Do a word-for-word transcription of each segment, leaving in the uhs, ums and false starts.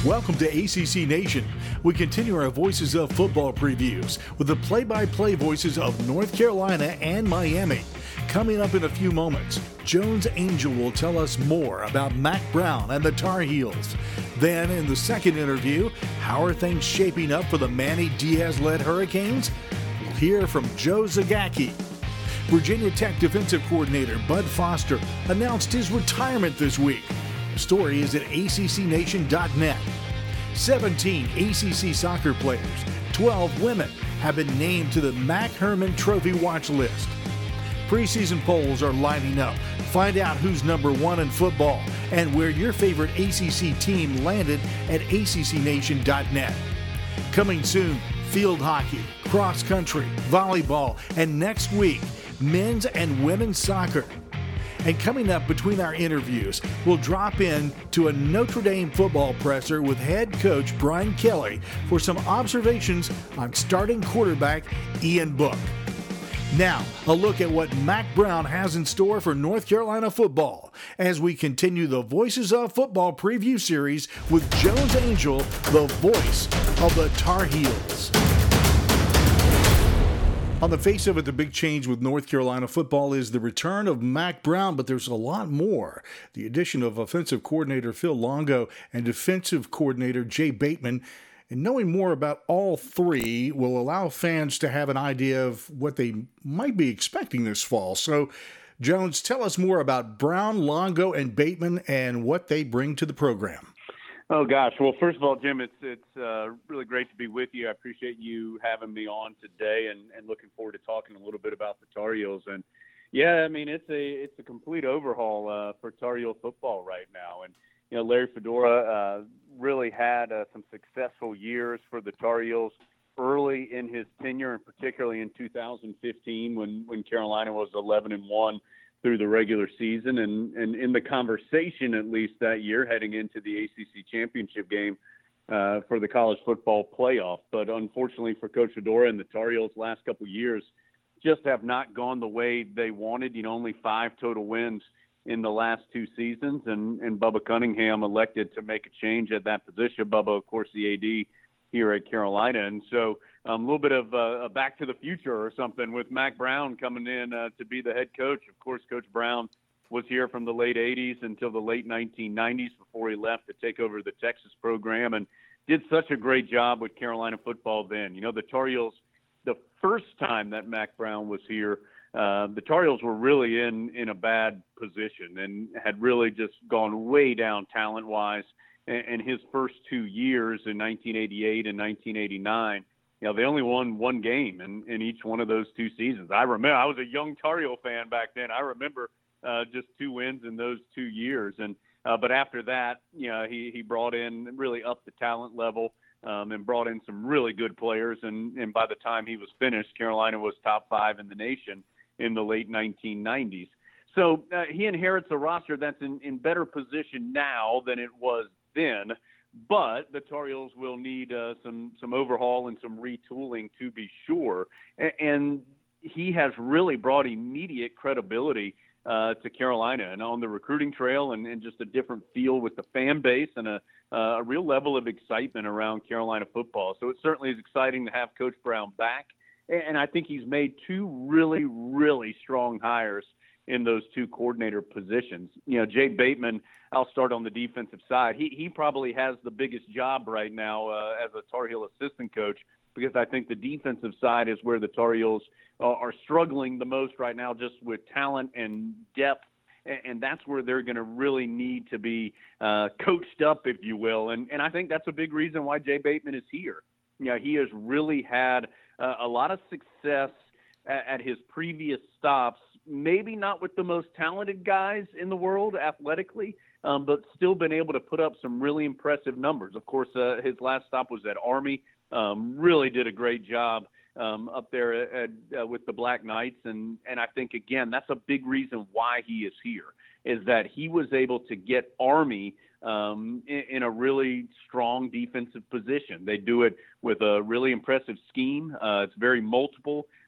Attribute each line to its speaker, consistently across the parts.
Speaker 1: Welcome to A C C Nation. We continue our Voices of Football previews with the play-by-play voices of North Carolina and Miami. Coming up in a few moments, Jones Angell will tell us more about Mack Brown and the Tar Heels. Then, in the second interview, how are things shaping up for the Manny Diaz-led Hurricanes? We'll hear from Joe Zagacki. Virginia Tech defensive coordinator Bud Foster announced his retirement this week. The story is at A C C nation dot net. seventeen A C C soccer players, twelve women, have been named to the Mack Hermann Trophy watch list. Preseason polls are lining up. Find out who's number one in football and where your favorite A C C team landed at A C C nation dot net. Coming soon, field hockey, cross country, volleyball, and next week, men's and women's soccer. And coming up between our interviews, we'll drop in to a Notre Dame football presser with head coach Brian Kelly for some observations on starting quarterback Ian Book. Now, a look at what Mack Brown has in store for North Carolina football as we continue the Voices of Football preview series with Jones Angell, the voice of the Tar Heels. On the face of it, the big change with North Carolina football is the return of Mack Brown, but there's a lot more. The addition of offensive coordinator Phil Longo and defensive coordinator Jay Bateman. And knowing more about all three will allow fans to have an idea of what they might be expecting this fall. So, Jones, tell us more about Brown, Longo, and Bateman and what they bring to the program.
Speaker 2: Oh, gosh. Well, first of all, Jim, it's it's uh, really great to be with you. I appreciate you having me on today and, and looking forward to talking a little bit about the Tar Heels. And, yeah, I mean, it's a it's a complete overhaul uh, for Tar Heel football right now. And, you know, Larry Fedora uh, really had uh, some successful years for the Tar Heels early in his tenure, and particularly in two thousand fifteen when, when Carolina was eleven and one through the regular season, and, and in the conversation at least that year heading into the A C C championship game uh, for the college football playoff. But unfortunately for Coach Fedora and the Tar Heels, last couple of years just have not gone the way they wanted. You know, only five total wins in the last two seasons, and, and Bubba Cunningham elected to make a change at that position. Bubba, of course, the A D here at Carolina. And so um, a little bit of uh, a back to the future or something with Mack Brown coming in uh, to be the head coach. Of course, Coach Brown was here from the late eighties until the late nineteen nineties before he left to take over the Texas program, and did such a great job with Carolina football then. You know, the Tar Heels, the first time that Mack Brown was here, Uh, the Tar Heels were really in, in a bad position and had really just gone way down talent-wise. And, and his first two years in nineteen eighty-eight and nineteen eighty-nine, you know, they only won one game in, in each one of those two seasons. I remember, I was a young Tar Heel fan back then. I remember uh, just two wins in those two years. And uh, but after that, you know, he, he brought in, really up the talent level. Um, and brought in some really good players. And, and by the time he was finished, Carolina was top five in the nation in the late nineteen nineties. So uh, he inherits a roster that's in, in better position now than it was then, but the Tar Heels will need uh, some some overhaul and some retooling to be sure. And, and he has really brought immediate credibility uh, to Carolina and on the recruiting trail, and, and just a different feel with the fan base and a, uh, a real level of excitement around Carolina football. So it certainly is exciting to have Coach Brown back. And I think he's made two really, really strong hires in those two coordinator positions. You know, Jay Bateman, I'll start on the defensive side. He he probably has the biggest job right now uh, as a Tar Heel assistant coach, because I think the defensive side is where the Tar Heels uh, are struggling the most right now, just with talent and depth. And, and that's where they're going to really need to be uh, coached up, if you will. And, and I think that's a big reason why Jay Bateman is here. You know, he has really had uh, a lot of success at, at his previous stops, maybe not with the most talented guys in the world athletically, um, but still been able to put up some really impressive numbers. Of course, uh, his last stop was at Army, um, really did a great job um, up there at, uh, with the Black Knights. And, and I think, again, that's a big reason why he is here, is that he was able to get Army um, in, in a really strong defensive position. They do it with a really impressive scheme. Uh, it's very multiple.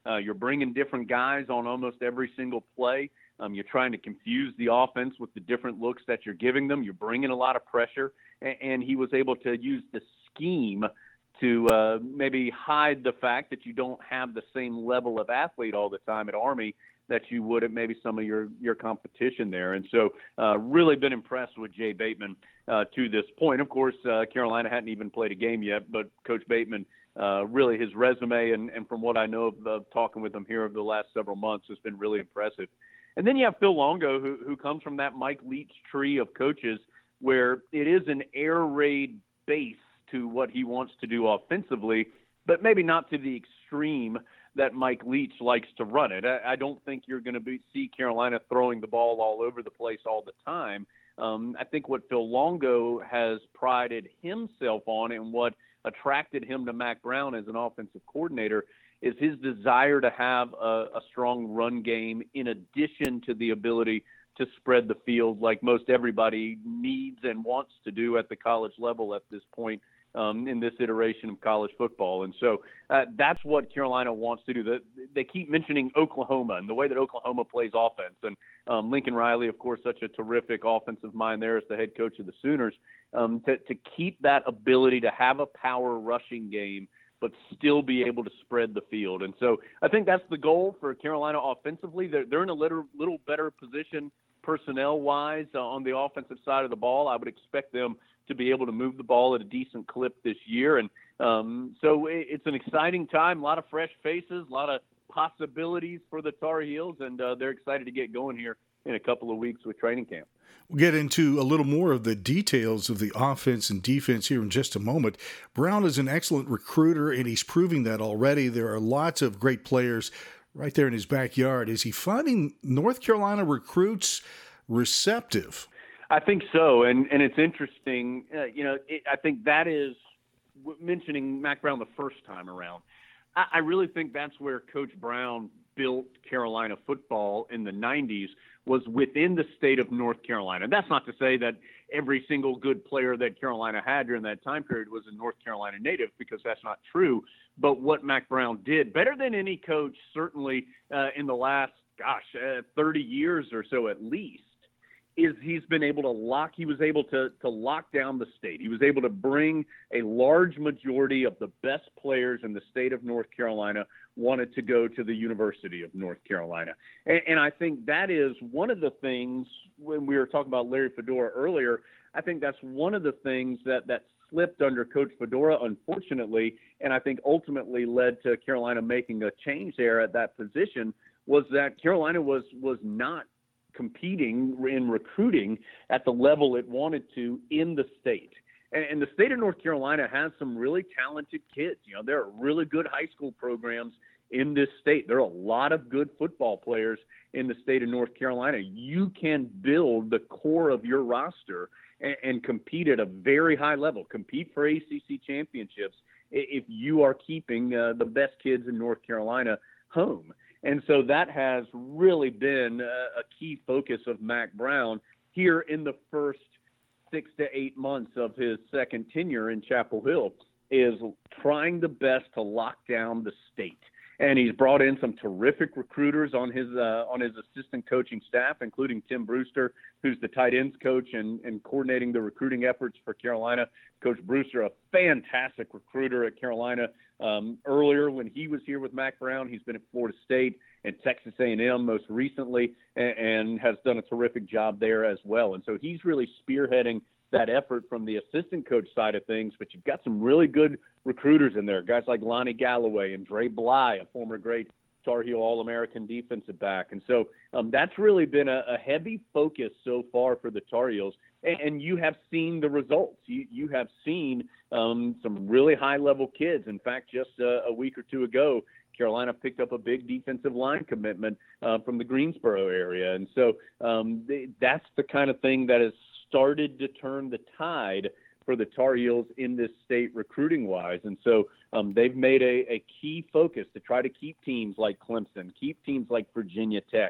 Speaker 2: Uh, you're bringing different guys on almost every single play. Um, you're trying to confuse the offense with the different looks that you're giving them. You're bringing a lot of pressure, and, and he was able to use the scheme to uh, maybe hide the fact that you don't have the same level of athlete all the time at Army that you would at maybe some of your, your competition there. And so uh, really been impressed with Jay Bateman uh, to this point. Of course, uh, Carolina hadn't even played a game yet, but Coach Bateman, uh, really his resume and, and from what I know of uh, talking with him here over the last several months has been really impressive. And then you have Phil Longo, who, who comes from that Mike Leach tree of coaches where it is an air raid base to what he wants to do offensively, but maybe not to the extreme that Mike Leach likes to run it. I, I don't think you're going to be, see Carolina throwing the ball all over the place all the time. Um, I think what Phil Longo has prided himself on and what attracted him to Mack Brown as an offensive coordinator is his desire to have a, a strong run game in addition to the ability to spread the field like most everybody needs and wants to do at the college level at this point um, in this iteration of college football. And so uh, that's what Carolina wants to do. The, they keep mentioning Oklahoma and the way that Oklahoma plays offense. And um, Lincoln Riley, of course, such a terrific offensive mind there as the head coach of the Sooners, um, to, to keep that ability to have a power rushing game but still be able to spread the field. And so I think that's the goal for Carolina offensively. They're, they're in a little, little better position personnel-wise uh, on the offensive side of the ball. I would expect them to be able to move the ball at a decent clip this year. And um, so it, it's an exciting time, a lot of fresh faces, a lot of possibilities for the Tar Heels, and uh, they're excited to get going here in a couple of weeks with training camp.
Speaker 1: We'll get into a little more of the details of the offense and defense here in just a moment. Brown is an excellent recruiter, and he's proving that already. There are lots of great players right there in his backyard. Is he finding North Carolina recruits receptive?
Speaker 2: I think so, and and it's interesting. Uh, you know, it, I think that is mentioning Mack Brown the first time around. I, I really think that's where Coach Brown built Carolina football in the nineties, was within the state of North Carolina. That's not to say that every single good player that Carolina had during that time period was a North Carolina native, because that's not true. But what Mack Brown did, better than any coach, certainly uh, in the last, gosh, uh, thirty years or so at least, is he's been able to lock, he was able to, to lock down the state. He was able to bring a large majority of the best players in the state of North Carolina wanted to go to the University of North Carolina. And, and I think that is one of the things, when we were talking about Larry Fedora earlier, I think that's one of the things that, that slipped under Coach Fedora, unfortunately, and I think ultimately led to Carolina making a change there at that position, was that Carolina was was not competing in recruiting at the level it wanted to in the state. And, and the state of North Carolina has some really talented kids. You know, there are really good high school programs in this state. There are a lot of good football players in the state of North Carolina. You can build the core of your roster and, and compete at a very high level, compete for A C C championships if you are keeping uh, the best kids in North Carolina home. And so that has really been a key focus of Mack Brown here in the first six to eight months of his second tenure in Chapel Hill, is trying the best to lock down the state. And he's brought in some terrific recruiters on his uh, on his assistant coaching staff, including Tim Brewster, who's the tight ends coach and, and coordinating the recruiting efforts for Carolina. Coach Brewster, a fantastic recruiter at Carolina. Um, earlier when he was here with Mack Brown, he's been at Florida State and Texas A and M most recently, and, and has done a terrific job there as well. And so he's really spearheading that effort from the assistant coach side of things, but you've got some really good recruiters in there, guys like Lonnie Galloway and Dre Bly, a former great Tar Heel All-American defensive back. And so um, that's really been a, a heavy focus so far for the Tar Heels. And, and you have seen the results. You, you have seen um, some really high-level kids. In fact, just uh, a week or two ago, Carolina picked up a big defensive line commitment uh, from the Greensboro area. And so um, they, that's the kind of thing that has started to turn the tide for the Tar Heels in this state recruiting-wise. And so um, they've made a, a key focus to try to keep teams like Clemson, keep teams like Virginia Tech,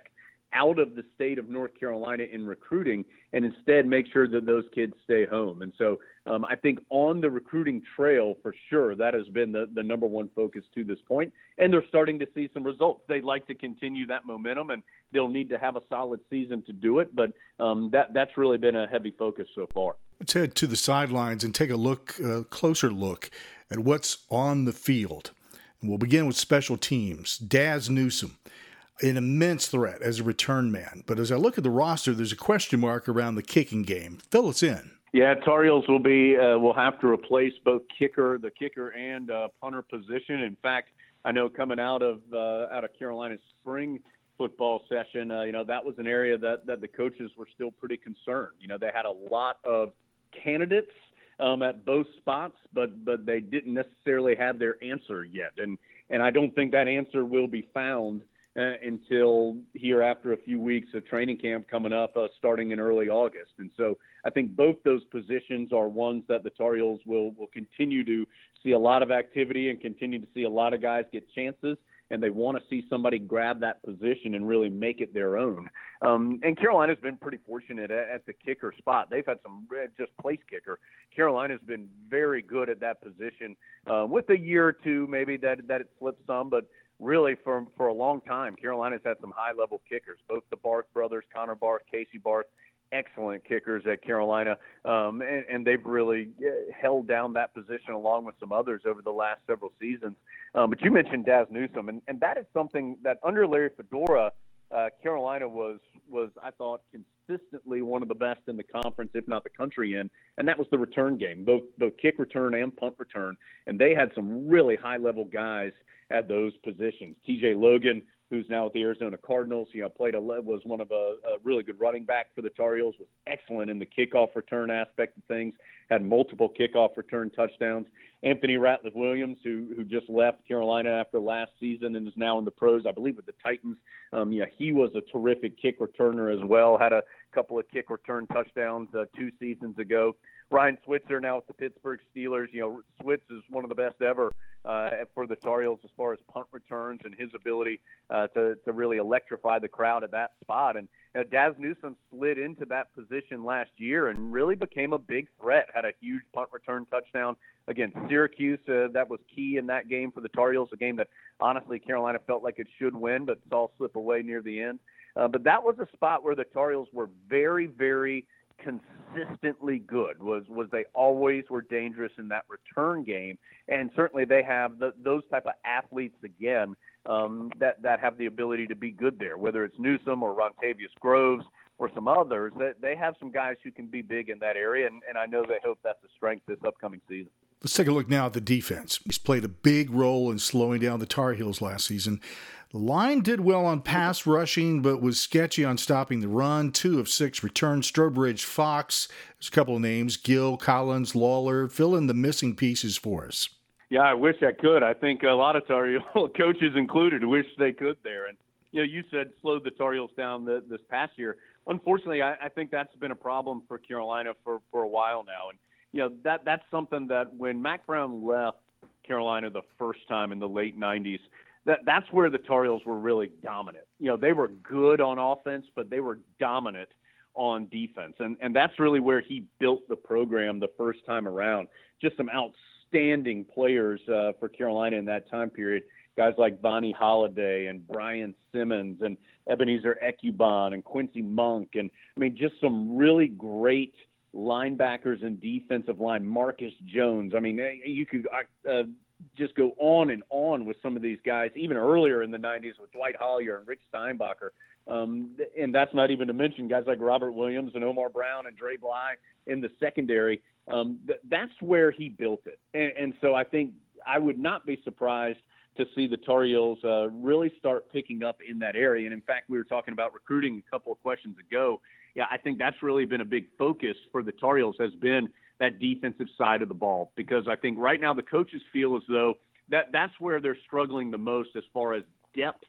Speaker 2: out of the state of North Carolina in recruiting and instead make sure that those kids stay home. And so um, I think on the recruiting trail, for sure, that has been the, the number one focus to this point. And they're starting to see some results. They'd like to continue that momentum, and they'll need to have a solid season to do it. But um, that that's really been a heavy focus so far.
Speaker 1: Let's head to the sidelines and take a look, a closer look at what's on the field. And we'll begin with special teams. Dazz Newsome, an immense threat as a return man. But as I look at the roster, there's a question mark around the kicking game. Fill us in.
Speaker 2: Yeah, Tar Heels will be uh, will have to replace both kicker, the kicker, and uh, punter position. In fact, I know coming out of uh, out of Carolina's spring football session, uh, you know, that was an area that that the coaches were still pretty concerned. You know, they had a lot of candidates um, at both spots, but but they didn't necessarily have their answer yet, and and I don't think that answer will be found Uh, until here after a few weeks of training camp coming up, uh, starting in early August. And so I think both those positions are ones that the Tar Heels will, will continue to see a lot of activity and continue to see a lot of guys get chances, and they want to see somebody grab that position and really make it their own. Um, and Carolina's been pretty fortunate at, at the kicker spot. They've had some just place kicker. Carolina's been very good at that position uh, with a year or two maybe that, that it slipped some, but really, for for a long time, Carolina's had some high-level kickers. Both the Barth brothers, Connor Barth, Casey Barth, excellent kickers at Carolina, um, and, and they've really held down that position along with some others over the last several seasons. Um, but you mentioned Dazz Newsome, and, and that is something that under Larry Fedora, uh, Carolina was, was, I thought, consistently one of the best in the conference, if not the country in, and that was the return game, both, both kick return and punt return. And they had some really high-level guys at those positions. T J Logan, who's now with the Arizona Cardinals, you know, played a was one of a, a really good running back for the Tar Heels, was excellent in the kickoff return aspect of things, had multiple kickoff return touchdowns. Anthony Ratliff Williams, who who just left Carolina after last season and is now in the pros, I believe, with the Titans. Um, yeah, he was a terrific kick returner as well. Had a couple of kick return touchdowns uh, two seasons ago. Ryan Switzer now with the Pittsburgh Steelers. You know, Switz is one of the best ever uh, for the Tar Heels as far as punt returns and his ability uh, to to really electrify the crowd at that spot. And you know, Dazz Newsome slid into that position last year and really became a big threat. Had a huge punt return touchdown against Syracuse. Uh, that was key in that game for the Tar Heels, a game that honestly Carolina felt like it should win, but saw slip away near the end. Uh, but that was a spot where the Tar Heels were very, very consistently good. Was was they always were dangerous in that return game, and certainly they have the, those type of athletes again um, that that have the ability to be good there. Whether it's Newsome or Rontavious Groves or some others, that they have some guys who can be big in that area, and, and I know they hope that's a strength this upcoming season.
Speaker 1: Let's take a look now at the defense. He's played a big role in slowing down the Tar Heels last season. The line did well on pass rushing, but was sketchy on stopping the run. Two of six returns. Strobridge, Fox, there's a couple of names, Gill, Collins, Lawler. Fill in the missing pieces for us.
Speaker 2: Yeah, I wish I could. I think a lot of Tar Heel coaches included wish they could there. And, you know, you said slowed the Tar Heels down the, this past year. Unfortunately, I, I think that's been a problem for Carolina for, for a while now. And, you know, that that's something that when Mack Brown left Carolina the first time in the late nineties, that that's where the Tar Heels were really dominant. You know, they were good on offense, but they were dominant on defense. And and that's really where he built the program the first time around. Just some outstanding players uh, for Carolina in that time period. Guys like Vonnie Holiday and Brian Simmons and Ebenezer Ecubon and Quincy Monk. And, I mean, just some really great linebackers and defensive line. Marcus Jones. I mean, you could uh, just go on and on with some of these guys, even earlier in the nineties with Dwight Hollier and Rich Steinbacher. Um, and that's not even to mention guys like Robert Williams and Omar Brown and Dre Bly in the secondary. Um, th- that's where he built it. And, and so I think I would not be surprised to see the Tar Heels uh, really start picking up in that area. And in fact, we were talking about recruiting a couple of questions ago. Yeah, I think that's really been a big focus for the Tar Heels, has been that defensive side of the ball, because I think right now the coaches feel as though that that's where they're struggling the most as far as depth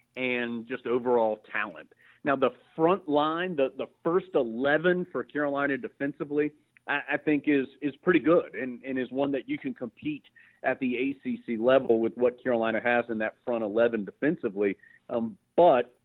Speaker 2: and just overall talent. Now, the front line, the, the first eleven for Carolina defensively, I, I think is is pretty good and, and is one that you can compete at the A C C level with what Carolina has in that front eleven defensively. Um, but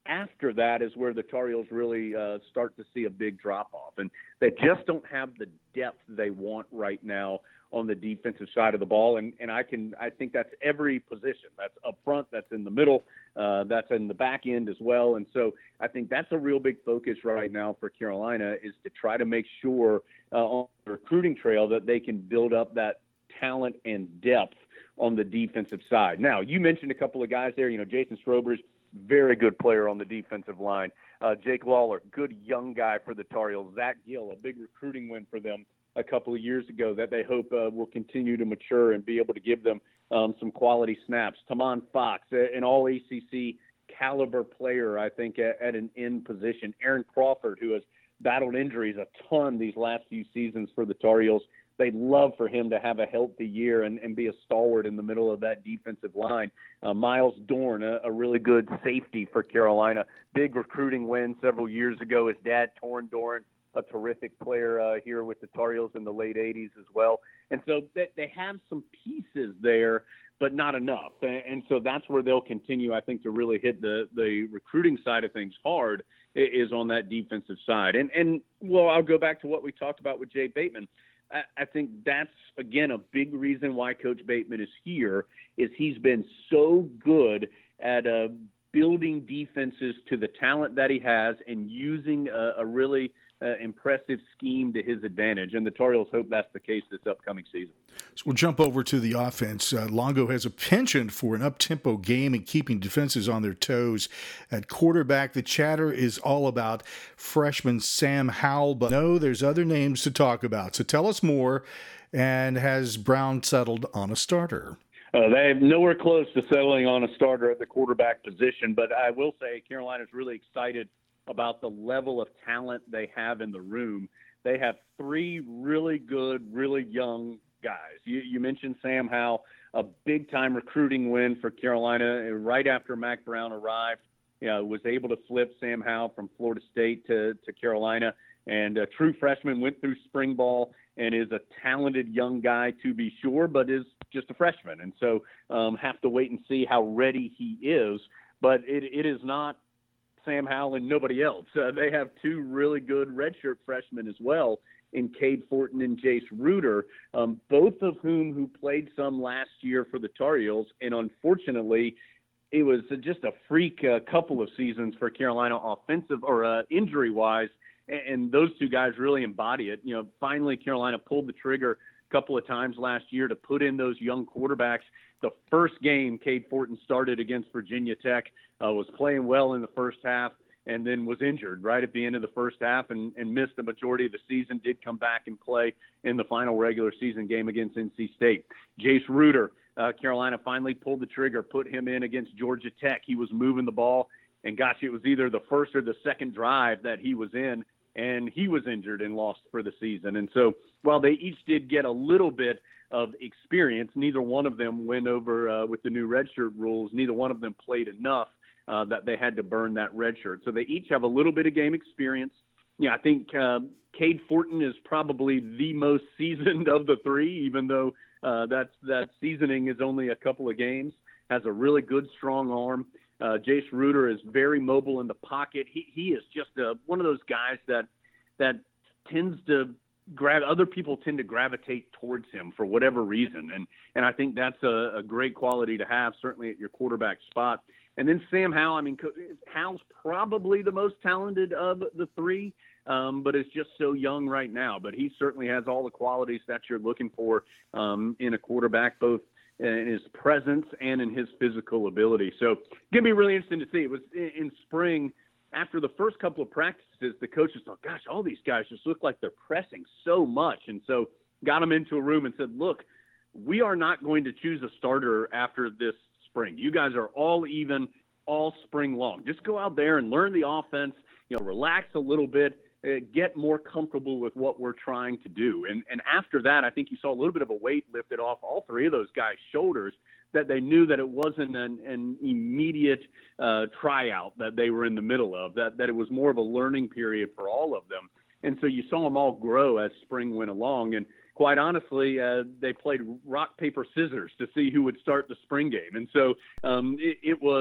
Speaker 2: after that is where the Tar Heels really uh, start to see a big drop-off. And they just don't have the depth they want right now on the defensive side of the ball. And, and I can I think that's every position. That's up front, that's in the middle, uh, that's in the back end as well. And so I think that's a real big focus right now for Carolina, is to try to make sure uh, on the recruiting trail that they can build up that talent and depth on the defensive side. Now, you mentioned a couple of guys there. You know, Jason Strobers, very good player on the defensive line. Uh, Jake Lawler, good young guy for the Tar Heels. Zach Gill, a big recruiting win for them a couple of years ago that they hope uh, will continue to mature and be able to give them um, some quality snaps. Tamon Fox, an all A C C caliber player, I think, at, at an end position. Aaron Crawford, who has battled injuries a ton these last few seasons for the Tar Heels. They'd love for him to have a healthy year and, and be a stalwart in the middle of that defensive line. Uh, Miles Dorn, a, a really good safety for Carolina. Big recruiting win several years ago. His dad, Torrin Dorn, a terrific player uh, here with the Tar Heels in the late eighties as well. And so they, they have some pieces there, but not enough. And, and so that's where they'll continue, I think, to really hit the, the recruiting side of things hard, is on that defensive side. And, and well, I'll go back to what we talked about with Jay Bateman. I think that's, again, a big reason why Coach Bateman is here, is he's been so good at uh, building defenses to the talent that he has and using a, a really uh, impressive scheme to his advantage. And the Tar Heels hope that's the case this upcoming season.
Speaker 1: So we'll jump over to the offense. Uh, Longo has a penchant for an up-tempo game and keeping defenses on their toes. At quarterback, the chatter is all about freshman Sam Howell, but no, there's other names to talk about. So tell us more, and has Brown settled on a starter?
Speaker 2: Uh, they're nowhere close to settling on a starter at the quarterback position, but I will say Carolina's really excited about the level of talent they have in the room. They have three really good, really young guys. You, you mentioned Sam Howell, a big-time recruiting win for Carolina right after Mack Brown arrived. You know, was able to flip Sam Howell from Florida State to, to Carolina, and a true freshman, went through spring ball and is a talented young guy to be sure, but is just a freshman. And so um, have to wait and see how ready he is. But it, it is not Sam Howell and nobody else. Uh, they have two really good redshirt freshmen as well, in Cade Fortin and Jace Reuter, um, both of whom who played some last year for the Tar Heels. And unfortunately, it was just a freak uh, couple of seasons for Carolina, offensive or uh, injury-wise, and, and those two guys really embody it. You know, finally Carolina pulled the trigger a couple of times last year to put in those young quarterbacks. The first game Cade Fortin started against Virginia Tech, uh, was playing well in the first half, and then was injured right at the end of the first half and, and missed the majority of the season, did come back and play in the final regular season game against N C State. Jace Reuter, uh, Carolina finally pulled the trigger, put him in against Georgia Tech. He was moving the ball, and gosh, it was either the first or the second drive that he was in, and he was injured and lost for the season. And so while they each did get a little bit of experience, neither one of them went over uh, with the new redshirt rules. Neither one of them played enough uh, that they had to burn that redshirt. So they each have a little bit of game experience. Yeah, I think uh, Cade Fortin is probably the most seasoned of the three, even though uh, that's, that seasoning is only a couple of games. Has a really good, strong arm. Uh, Jace Reuter is very mobile in the pocket. He he is just a, one of those guys that that tends to grab other people tend to gravitate towards him for whatever reason, and and I think that's a, a great quality to have, certainly at your quarterback spot. And then Sam Howell, I mean, Howell's probably the most talented of the three, um, but is just so young right now. But he certainly has all the qualities that you're looking for um, in a quarterback, both in his presence and in his physical ability. So it's going to be really interesting to see. It was in, in spring, after the first couple of practices, the coaches thought, gosh, all these guys just look like they're pressing so much. And so got them into a room and said, look, we are not going to choose a starter after this spring. You guys are all even all spring long. Just go out there and learn the offense, you know, relax a little bit, uh, get more comfortable with what we're trying to do. And and after that, I think you saw a little bit of a weight lifted off all three of those guys' shoulders, that they knew that it wasn't an, an immediate uh, tryout that they were in the middle of, that, that it was more of a learning period for all of them. And so you saw them all grow as spring went along. And quite honestly, uh, they played rock, paper, scissors to see who would start the spring game. And so um, it, it was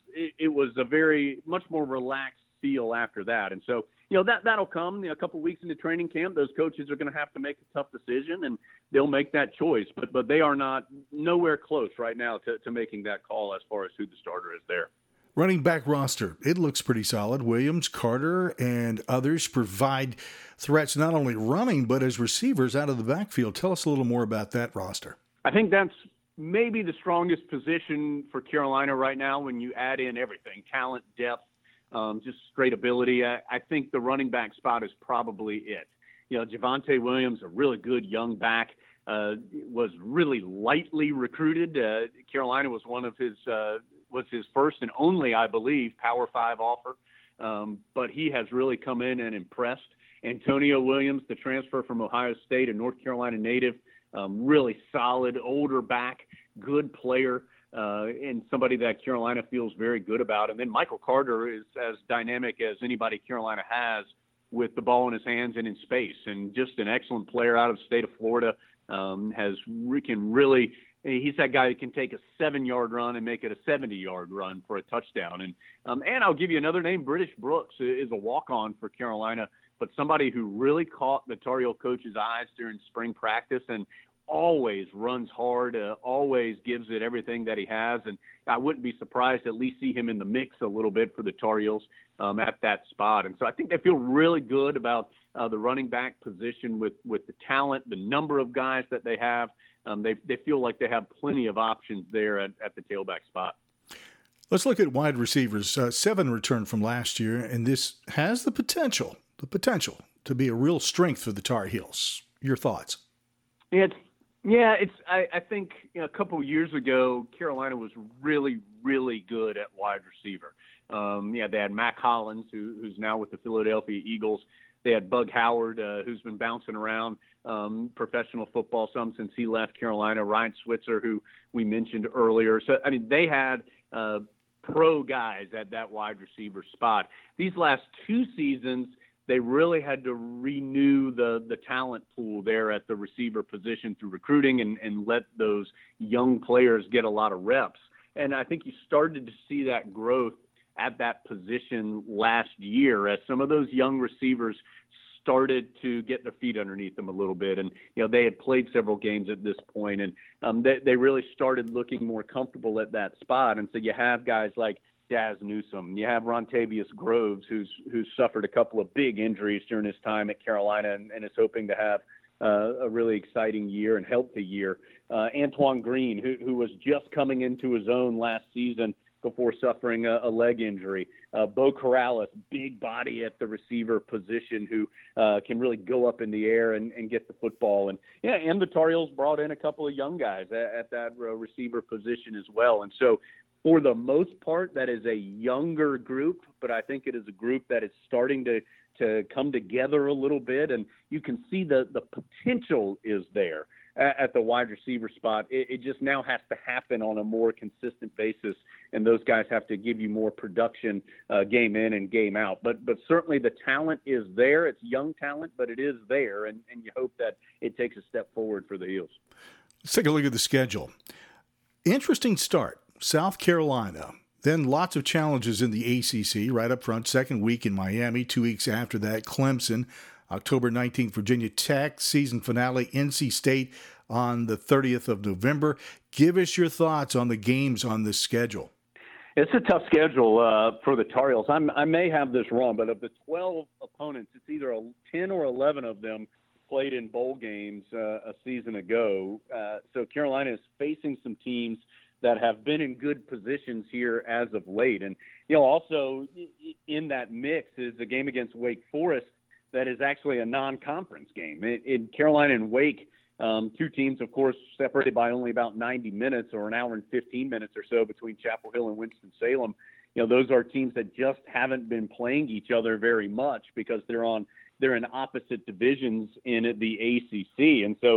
Speaker 2: it, it was a very much more relaxed feel after that. And so, you know, that, that'll come, you know, a couple of weeks into training camp. Those coaches are going to have to make a tough decision, and they'll make that choice. But but they are not nowhere close right now to, to making that call as far as who the starter is there.
Speaker 1: Running back roster, it looks pretty solid. Williams, Carter, and others provide threats not only running, but as receivers out of the backfield. Tell us a little more about that roster.
Speaker 2: I think that's maybe the strongest position for Carolina right now when you add in everything, talent, depth, um, just straight ability. I, I think the running back spot is probably it. You know, Javonte Williams, a really good young back, uh, was really lightly recruited. Uh, Carolina was one of his uh, was his first and only, I believe, Power Five offer. Um, but he has really come in and impressed. Antonio Williams, the transfer from Ohio State, a North Carolina native, um, really solid, older back, good player, uh, and somebody that Carolina feels very good about. And then Michael Carter is as dynamic as anybody Carolina has with the ball in his hands and in space, and just an excellent player out of the state of Florida. Um, has can really he's that guy that can take a seven-yard run and make it a seventy-yard run for a touchdown. And um, and I'll give you another name. British Brooks is a walk-on for Carolina, but somebody who really caught the Tar Heel coach's eyes during spring practice and always runs hard, uh, always gives it everything that he has. And I wouldn't be surprised to at least see him in the mix a little bit for the Tar Heels um, at that spot. And so I think they feel really good about uh, the running back position with, with the talent, the number of guys that they have. Um, they they feel like they have plenty of options there at, at the tailback spot.
Speaker 1: Let's look at wide receivers. Uh, seven returned from last year, and this has the potential, the potential to be a real strength for the Tar Heels. Your thoughts?
Speaker 2: It's Yeah, it's. I, I think you know, a couple of years ago, Carolina was really, really good at wide receiver. Um, yeah, they had Mac Hollins, who, who's now with the Philadelphia Eagles. They had Bug Howard, uh, who's been bouncing around um, professional football some since he left Carolina. Ryan Switzer, who we mentioned earlier. So, I mean, they had uh, pro guys at that wide receiver spot. These last two seasons, they really had to renew the the talent pool there at the receiver position through recruiting and, and let those young players get a lot of reps. And I think you started to see that growth at that position last year as some of those young receivers started to get their feet underneath them a little bit. And, you know, they had played several games at this point, and um, they, they really started looking more comfortable at that spot. And so you have guys like Daz Newsome. You have Rontavious Groves, who's who's suffered a couple of big injuries during his time at Carolina and, and is hoping to have uh, a really exciting year and healthy year. Uh, Antoine Green, who, who was just coming into his own last season before suffering a, a leg injury. Uh, Bo Corrales, big body at the receiver position, who uh, can really go up in the air and, and get the football. And yeah, and the Tar Heels brought in a couple of young guys at, at that uh, receiver position as well. And so, for the most part, that is a younger group, but I think it is a group that is starting to, to come together a little bit, and you can see the, the potential is there at, at the wide receiver spot. It, it just now has to happen on a more consistent basis, and those guys have to give you more production uh, game in and game out. But but certainly the talent is there. It's young talent, but it is there, and, and you hope that it takes a step forward for the Heels.
Speaker 1: Let's take a look at the schedule. Interesting start. South Carolina, then lots of challenges in the A C C right up front. Second week in Miami, two weeks after that, Clemson, October nineteenth, Virginia Tech, season finale, N C State on the thirtieth of November. Give us your thoughts on the games on this schedule.
Speaker 2: It's a tough schedule uh, for the Tar Heels. I'm, I may have this wrong, but of the twelve opponents, it's either a, ten or eleven of them played in bowl games uh, a season ago. Uh, so Carolina is facing some teams that have been in good positions here as of late. And, you know, also in that mix is a game against Wake Forest that is actually a non-conference game. In, in Carolina and Wake, um, two teams, of course, separated by only about ninety minutes or an hour and fifteen minutes or so between Chapel Hill and Winston-Salem. You know, those are teams that just haven't been playing each other very much because they're on they're in opposite divisions in the A C C. And so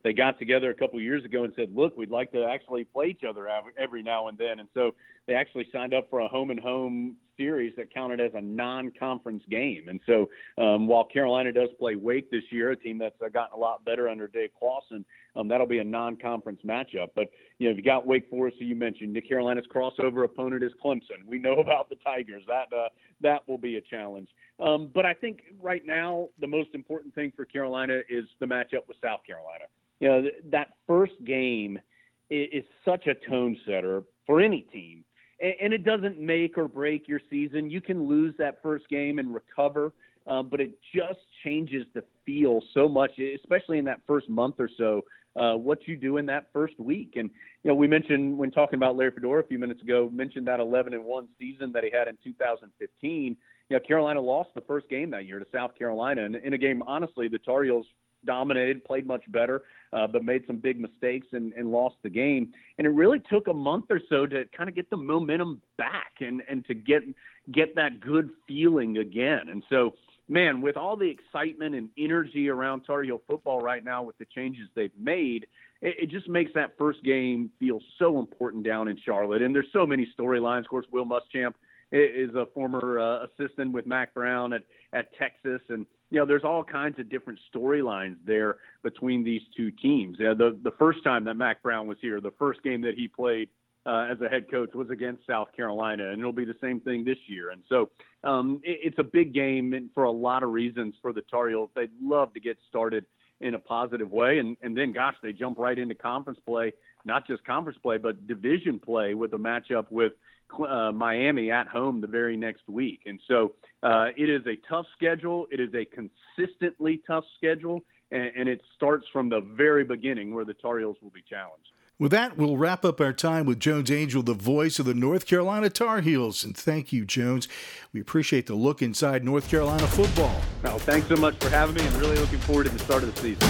Speaker 2: they got together a couple years ago and said, look, we'd like to actually play each other every now and then. And so they actually signed up for a home and home series that counted as a non-conference game. And so um, while Carolina does play Wake this year, a team that's uh, gotten a lot better under Dave Clawson, um, that'll be a non-conference matchup. But, you know, if you got Wake Forest, who you mentioned, Nick Carolina's crossover opponent is Clemson. We know about the Tigers. That, uh, that will be a challenge. Um, but I think right now the most important thing for Carolina is the matchup with South Carolina. You know, th- that first game is, is such a tone setter for any team. And it doesn't make or break your season. You can lose that first game and recover, uh, but it just changes the feel so much, especially in that first month or so, uh, what you do in that first week. And, you know, we mentioned when talking about Larry Fedora a few minutes ago, mentioned that eleven and one season that he had in two thousand fifteen. You know, Carolina lost the first game that year to South Carolina. And in a game, honestly, the Tar Heels dominated, played much better, uh, but made some big mistakes and, and lost the game. And it really took a month or so to kind of get the momentum back and, and to get get that good feeling again. And so, man, with all the excitement and energy around Tar Heel football right now with the changes they've made, it, it just makes that first game feel so important down in Charlotte. And there's so many storylines. Of course, Will Muschamp is a former uh, assistant with Mack Brown at, at Texas. And, you know, there's all kinds of different storylines there between these two teams. Yeah, the, the first time that Mack Brown was here, the first game that he played uh, as a head coach was against South Carolina, and it'll be the same thing this year. And so um, it, it's a big game for a lot of reasons for the Tar Heels. They'd love to get started in a positive way. And, and then, gosh, they jump right into conference play, not just conference play, but division play with a matchup with Uh, Miami at home the very next week. And so uh, it is a tough schedule. It is a consistently tough schedule, and, and it starts from the very beginning where the Tar Heels will be challenged.
Speaker 1: With that, we'll wrap up our time with Jones Angell, the voice of the North Carolina Tar Heels. And thank you, Jones. We appreciate the look inside North Carolina football.
Speaker 2: No, thanks so much for having me, and really looking forward to the start of the season.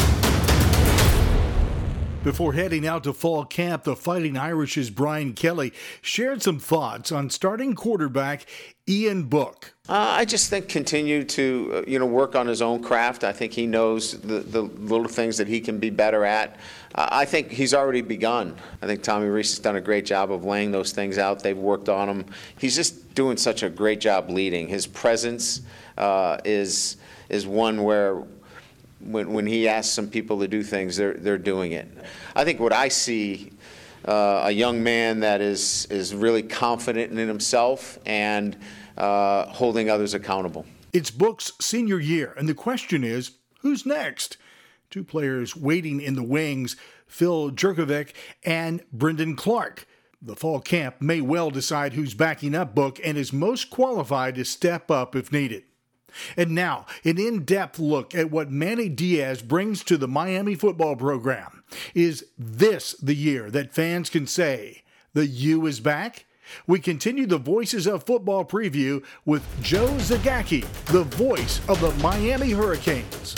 Speaker 1: Before heading out to fall camp, the Fighting Irish's Brian Kelly shared some thoughts on starting quarterback Ian Book.
Speaker 3: Uh, I just think continue to uh, you know work on his own craft. I think he knows the, the little things that he can be better at. Uh, I think he's already begun. I think Tommy Rees has done a great job of laying those things out. They've worked on him. He's just doing such a great job leading. His presence uh, is is one where When, when he asks some people to do things, they're they're doing it. I think what I see, uh, a young man that is is really confident in himself and uh, holding others accountable.
Speaker 1: It's Book's senior year, and the question is, who's next? Two players waiting in the wings, Phil Jurkovec and Brendan Clark. The fall camp may well decide who's backing up Book and is most qualified to step up if needed. And now, an in-depth look at what Manny Diaz brings to the Miami football program. Is this the year that fans can say, the U is back? We continue the Voices of Football preview with Joe Zagacki, the voice of the Miami Hurricanes.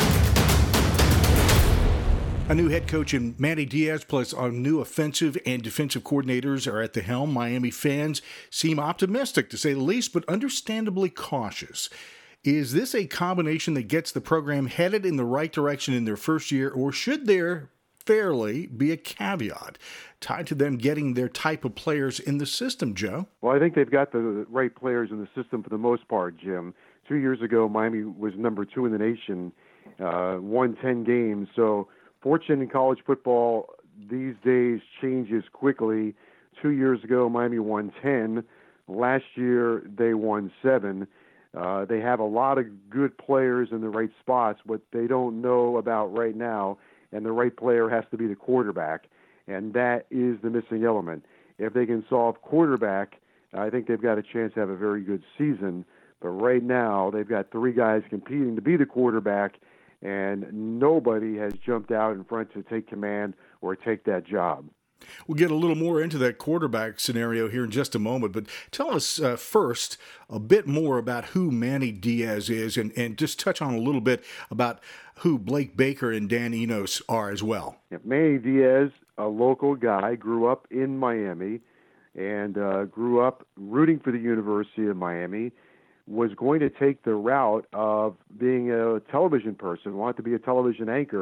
Speaker 1: A new head coach in Manny Diaz, plus our new offensive and defensive coordinators are at the helm. Miami fans seem optimistic, to say the least, but understandably cautious. Is this a combination that gets the program headed in the right direction in their first year, or should there fairly be a caveat tied to them getting their type of players in the system, Joe?
Speaker 4: Well, I think they've got the right players in the system for the most part, Jim. Two years ago, Miami was number two in the nation, uh, won ten games. So fortune in college football these days changes quickly. Two years ago, Miami won ten. Last year, they won seven. Uh, they have a lot of good players in the right spots. What they don't know about right now, and the right player has to be the quarterback, and that is the missing element. If they can solve quarterback, I think they've got a chance to have a very good season. But right now, they've got three guys competing to be the quarterback, and nobody has jumped out in front to take command or take that job.
Speaker 1: We'll get a little more into that quarterback scenario here in just a moment, but tell us uh, first a bit more about who Manny Diaz is, and, and just touch on a little bit about who Blake Baker and Dan Enos are as well.
Speaker 4: Yeah, Manny Diaz, a local guy, grew up in Miami and uh, grew up rooting for the University of Miami, was going to take the route of being a television person, wanted to be a television anchor,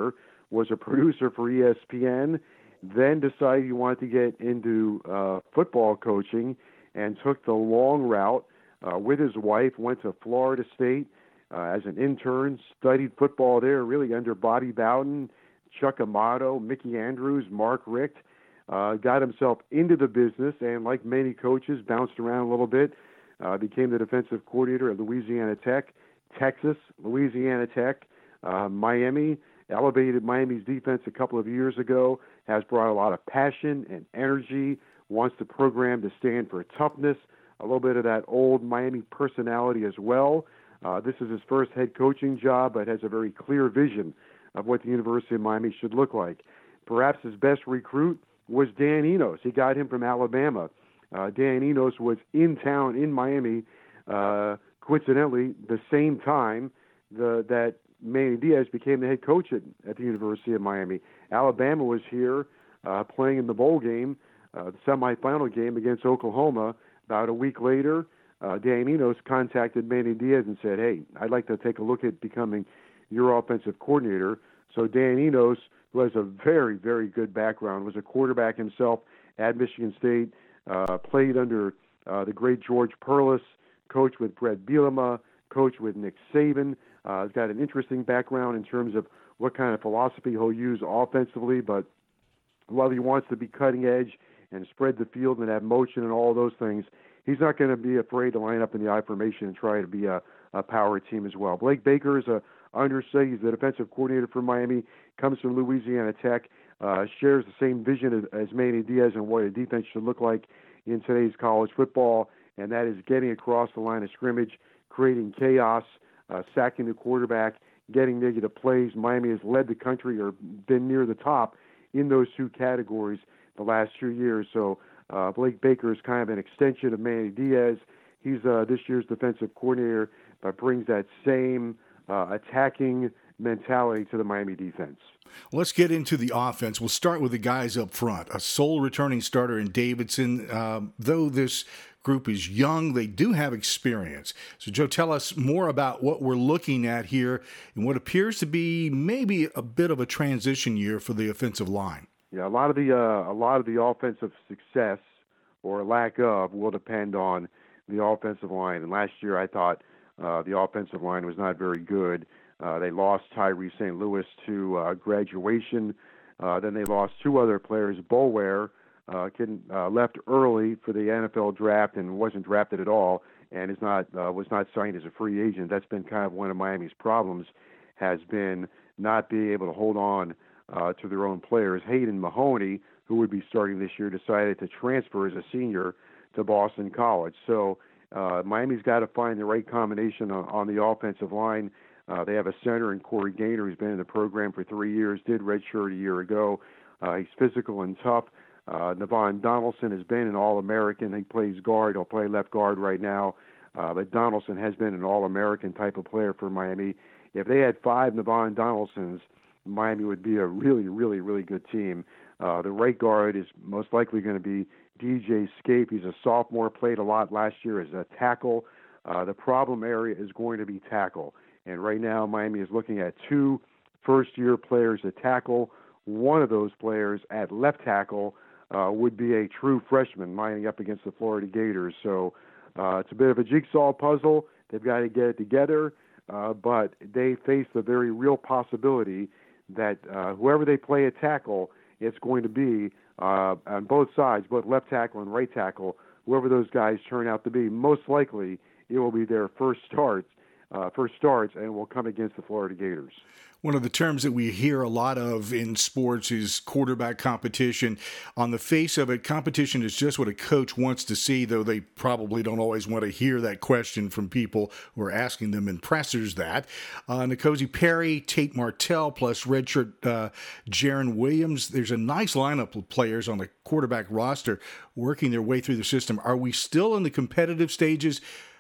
Speaker 4: was a producer for E S P N, then decided he wanted to get into uh, football coaching and took the long route uh, with his wife, went to Florida State uh, as an intern, studied football there, really under Bobby Bowden, Chuck Amato, Mickey Andrews, Mark Richt, uh, got himself into the business, and like many coaches, bounced around a little bit, uh, became the defensive coordinator at Louisiana Tech, Texas, Louisiana Tech, uh, Miami, elevated Miami's defense a couple of years ago, has brought a lot of passion and energy, wants the program to stand for toughness, a little bit of that old Miami personality as well. Uh, this is his first head coaching job, but has a very clear vision of what the University of Miami should look like. Perhaps his best recruit was Dan Enos. He got him from Alabama. Uh, Dan Enos was in town in Miami, uh, coincidentally, the same time the, that Manny Diaz became the head coach at, at the University of Miami. Alabama was here uh, playing in the bowl game, uh, the semifinal game against Oklahoma. About a week later, uh, Dan Enos contacted Manny Diaz and said, hey, I'd like to take a look at becoming your offensive coordinator. So Dan Enos, who has a very, very good background, was a quarterback himself at Michigan State, uh, played under uh, the great George Perlis, coached with Brett Bielema, coached with Nick Saban. Uh, he's got an interesting background in terms of what kind of philosophy he'll use offensively, but while he wants to be cutting edge and spread the field and have motion and all those things, he's not going to be afraid to line up in the I formation and try to be a, a power team as well. Blake Baker is a understudy. He's the defensive coordinator for Miami, comes from Louisiana Tech, uh, shares the same vision as, as Manny Diaz and what a defense should look like in today's college football, and that is getting across the line of scrimmage, creating chaos, uh, sacking the quarterback, getting negative plays. Miami has led the country or been near the top in those two categories the last two years. So uh, Blake Baker is kind of an extension of Manny Diaz. He's uh, this year's defensive coordinator, but brings that same uh, attacking mentality to the Miami defense.
Speaker 1: Let's get into the offense. We'll start with the guys up front. A sole returning starter in Davidson. Um, though this group is young, they do have experience. So, Joe, tell us more about what we're looking at here in what appears to be maybe a bit of a transition year for the offensive line.
Speaker 4: Yeah, a lot of the uh, a lot of the offensive success or lack of will depend on the offensive line. And last year, I thought uh, the offensive line was not very good. Uh, they lost Tyree Saint Louis to uh, graduation. Uh, then they lost two other players. Boulware uh, can, uh, left early for the N F L draft and wasn't drafted at all, and is not uh, was not signed as a free agent. That's been kind of one of Miami's problems, has been not being able to hold on uh, to their own players. Hayden Mahoney, who would be starting this year, decided to transfer as a senior to Boston College. So uh, Miami's got to find the right combination on, on the offensive line. Uh, they have a center in Corey Gaynor who's been in the program for three years, did redshirt a year ago. Uh, he's physical and tough. Uh, Navon Donaldson has been an All-American. He plays guard. He'll play left guard right now. Uh, but Donaldson has been an All-American type of player for Miami. If they had five Navon Donaldsons, Miami would be a really, really, really good team. Uh, the right guard is most likely going to be D J Scape. He's a sophomore, played a lot last year as a tackle. Uh, the problem area is going to be tackle. And right now, Miami is looking at two first-year players at tackle. One of those players at left tackle uh, would be a true freshman lining up against the Florida Gators. So uh, it's a bit of a jigsaw puzzle. They've got to get it together, uh, but they face the very real possibility that uh, whoever they play at tackle, it's going to be uh, on both sides, both left tackle and right tackle, whoever those guys turn out to be. Most likely, it will be their first starts. Uh, first starts and will come against the Florida Gators.
Speaker 1: One of the terms that we hear a lot of in sports is quarterback competition. On the face of it, competition is just what a coach wants to see, though they probably don't always want to hear that question from people who are asking them in pressers that. Uh, N'Kosi Perry, Tate Martell, plus redshirt uh, Jaron Williams. There's a nice lineup of players on the quarterback roster working their way through the system. Are we still in the competitive stages,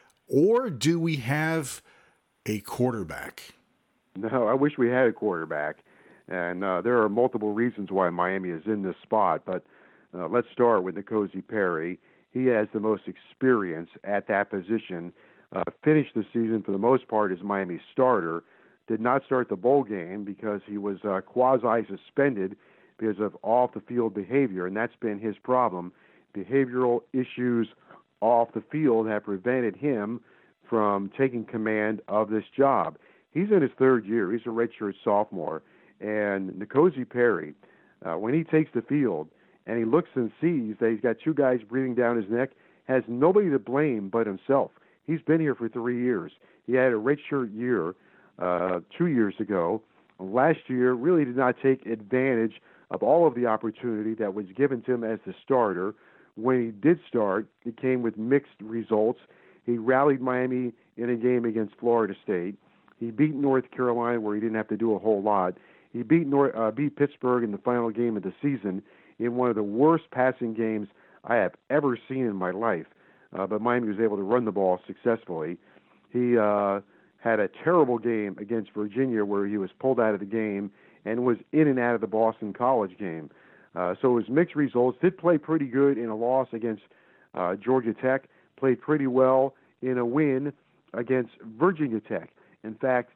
Speaker 1: or do we have a quarterback?
Speaker 4: No, I wish we had a quarterback, and uh, there are multiple reasons why Miami is in this spot, but uh, let's start with N'Kosi Perry. He has the most experience at that position, uh, finished the season for the most part as Miami's starter, did not start the bowl game because he was uh, quasi-suspended because of off-the-field behavior, and that's been his problem. Behavioral issues off the field have prevented him from taking command of this job. He's in his third year. He's a redshirt sophomore. And N'Kosi Perry, uh, when he takes the field and he looks and sees that he's got two guys breathing down his neck, has nobody to blame but himself. He's been here for three years. He had a redshirt year uh, two years ago. Last year really did not take advantage of all of the opportunity that was given to him as the starter. When he did start, it came with mixed results. He rallied Miami in a game against Florida State. He beat North Carolina where he didn't have to do a whole lot. He beat North, uh, beat Pittsburgh in the final game of the season in one of the worst passing games I have ever seen in my life. Uh, but Miami was able to run the ball successfully. He uh, had a terrible game against Virginia where he was pulled out of the game and was in and out of the Boston College game. Uh, so it was mixed results. Did play pretty good in a loss against uh, Georgia Tech. Played pretty well in a win against Virginia Tech. In fact,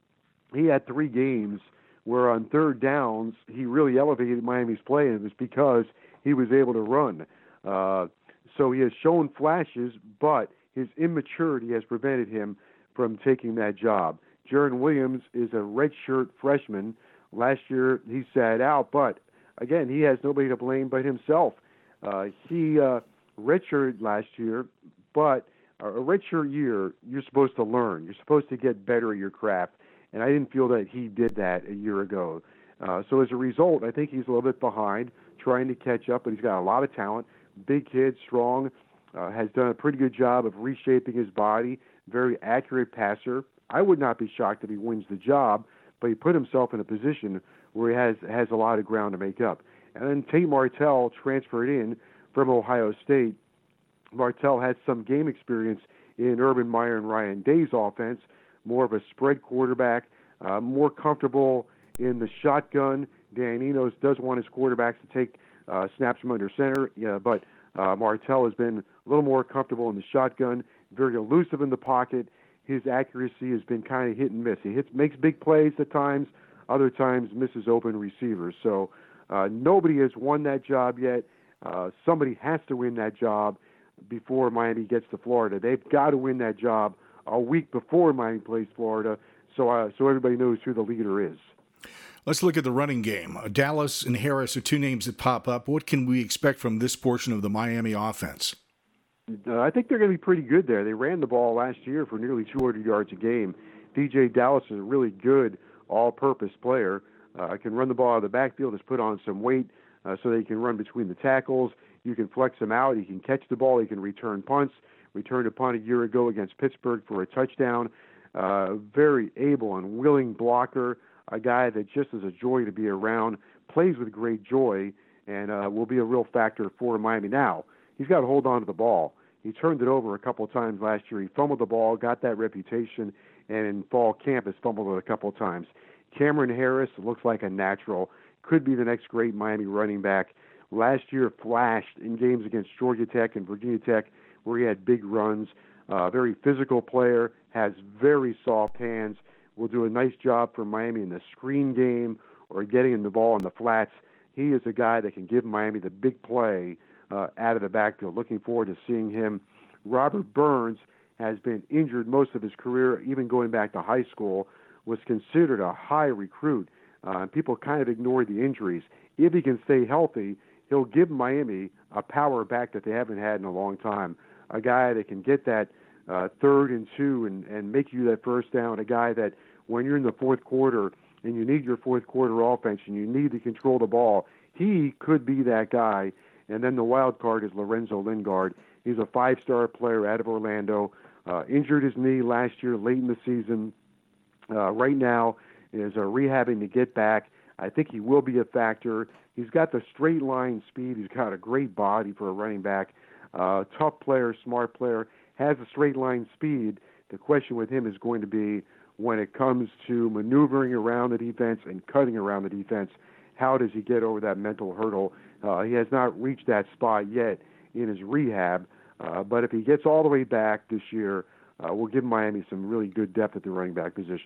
Speaker 4: he had three games where on third downs he really elevated Miami's play, and it was because he was able to run. Uh, so he has shown flashes, but his immaturity has prevented him from taking that job. Jaron Williams is a redshirt freshman. Last year he sat out, but again, he has nobody to blame but himself. Uh, he uh, redshirted last year, but a redshirt year, you're supposed to learn. You're supposed to get better at your craft, and I didn't feel that he did that a year ago. Uh, so as a result, I think he's a little bit behind, trying to catch up, but he's got a lot of talent. Big kid, strong, uh, has done a pretty good job of reshaping his body, very accurate passer. I would not be shocked if he wins the job, but he put himself in a position where he has, has a lot of ground to make up. And then Tate Martell transferred in from Ohio State. Martell has some game experience in Urban Meyer and Ryan Day's offense, more of a spread quarterback, uh, more comfortable in the shotgun. Dan Enos does want his quarterbacks to take uh, snaps from under center, yeah, but uh, Martell has been a little more comfortable in the shotgun, very elusive in the pocket. His accuracy has been kind of hit and miss. He hits, makes big plays at times, other times misses open receivers. So uh, nobody has won that job yet. Uh, somebody has to win that job before Miami gets to Florida. They've got to win that job a week before Miami plays Florida, so uh, so everybody knows who the leader is.
Speaker 1: Let's look at the running game. Dallas and Harris are two names that pop up. What can we expect from this portion of the Miami offense?
Speaker 4: Uh, I think they're going to be pretty good there. They ran the ball last year for nearly two hundred yards a game. D J Dallas is a really good all-purpose player. Uh, can run the ball out of the backfield, has put on some weight uh, so that he can run between the tackles. You can flex him out. He can catch the ball. He can return punts. Returned a punt a year ago against Pittsburgh for a touchdown. Uh, very able and willing blocker. A guy that just is a joy to be around. Plays with great joy and uh, will be a real factor for Miami. Now, he's got to hold on to the ball. He turned it over a couple of times last year. He fumbled the ball, got that reputation, and in fall camp has fumbled it a couple of times. Cameron Harris looks like a natural. Could be the next great Miami running back. Last year flashed in games against Georgia Tech and Virginia Tech where he had big runs. Uh, very physical player, has very soft hands, will do a nice job for Miami in the screen game or getting him the ball in the flats. He is a guy that can give Miami the big play uh, out of the backfield. Looking forward to seeing him. Robert Burns has been injured most of his career, even going back to high school, was considered a high recruit. Uh, people kind of ignored the injuries. If he can stay healthy, he'll give Miami a power back that they haven't had in a long time. A guy that can get that uh, third and two and, and make you that first down. A guy that when you're in the fourth quarter and you need your fourth quarter offense and you need to control the ball, he could be that guy. And then the wild card is Lorenzo Lingard. He's a five-star player out of Orlando. Uh, injured his knee last year late in the season. Uh, right now is uh, rehabbing to get back. I think he will be a factor. He's got the straight line speed. He's got a great body for a running back. Uh, tough player, smart player, has a straight line speed. The question with him is going to be when it comes to maneuvering around the defense and cutting around the defense, how does he get over that mental hurdle? Uh, he has not reached that spot yet in his rehab, uh, but if he gets all the way back this year, uh, we'll give Miami some really good depth at the running back position.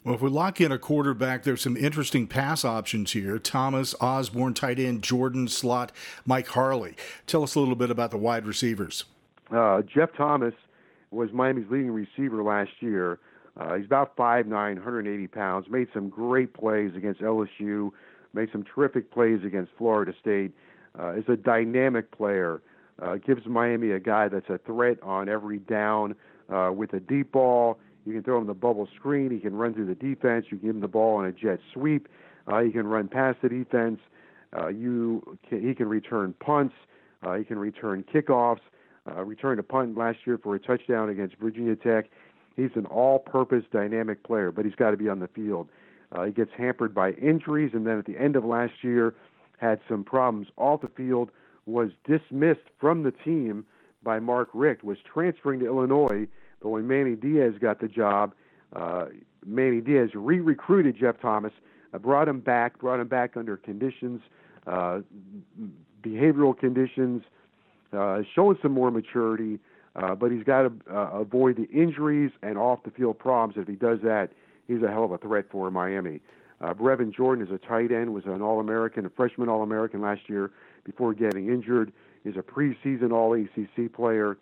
Speaker 1: Well, if we lock in a quarterback, there's some interesting pass options here. Thomas, Osborne, tight end, Jordan, slot, Mike Harley. Tell us a little bit about the wide receivers.
Speaker 4: Uh, Jeff Thomas was Miami's leading receiver last year. Uh, he's about five nine, one hundred eighty pounds, made some great plays against L S U, made some terrific plays against Florida State. Uh, is a dynamic player. Uh, gives Miami a guy that's a threat on every down uh, with a deep ball. You can throw him the bubble screen. He can run through the defense. You can give him the ball on a jet sweep. Uh, he can run past the defense. Uh, you can, he can return punts. Uh, he can return kickoffs. Uh, returned a punt last year for a touchdown against Virginia Tech. He's an all-purpose dynamic player, but he's got to be on the field. Uh, he gets hampered by injuries, and then at the end of last year had some problems off the field, was dismissed from the team by Mark Richt, was transferring to Illinois, but when Manny Diaz got the job, uh, Manny Diaz re-recruited Jeff Thomas, uh, brought him back, brought him back under conditions, uh, behavioral conditions, uh, showing some more maturity, uh, but he's got to uh, avoid the injuries and off-the-field problems. If he does that, he's a hell of a threat for Miami. Uh, Brevin Jordan is a tight end, was an All-American, a freshman All-American last year before getting injured. He's a preseason All-A C C player,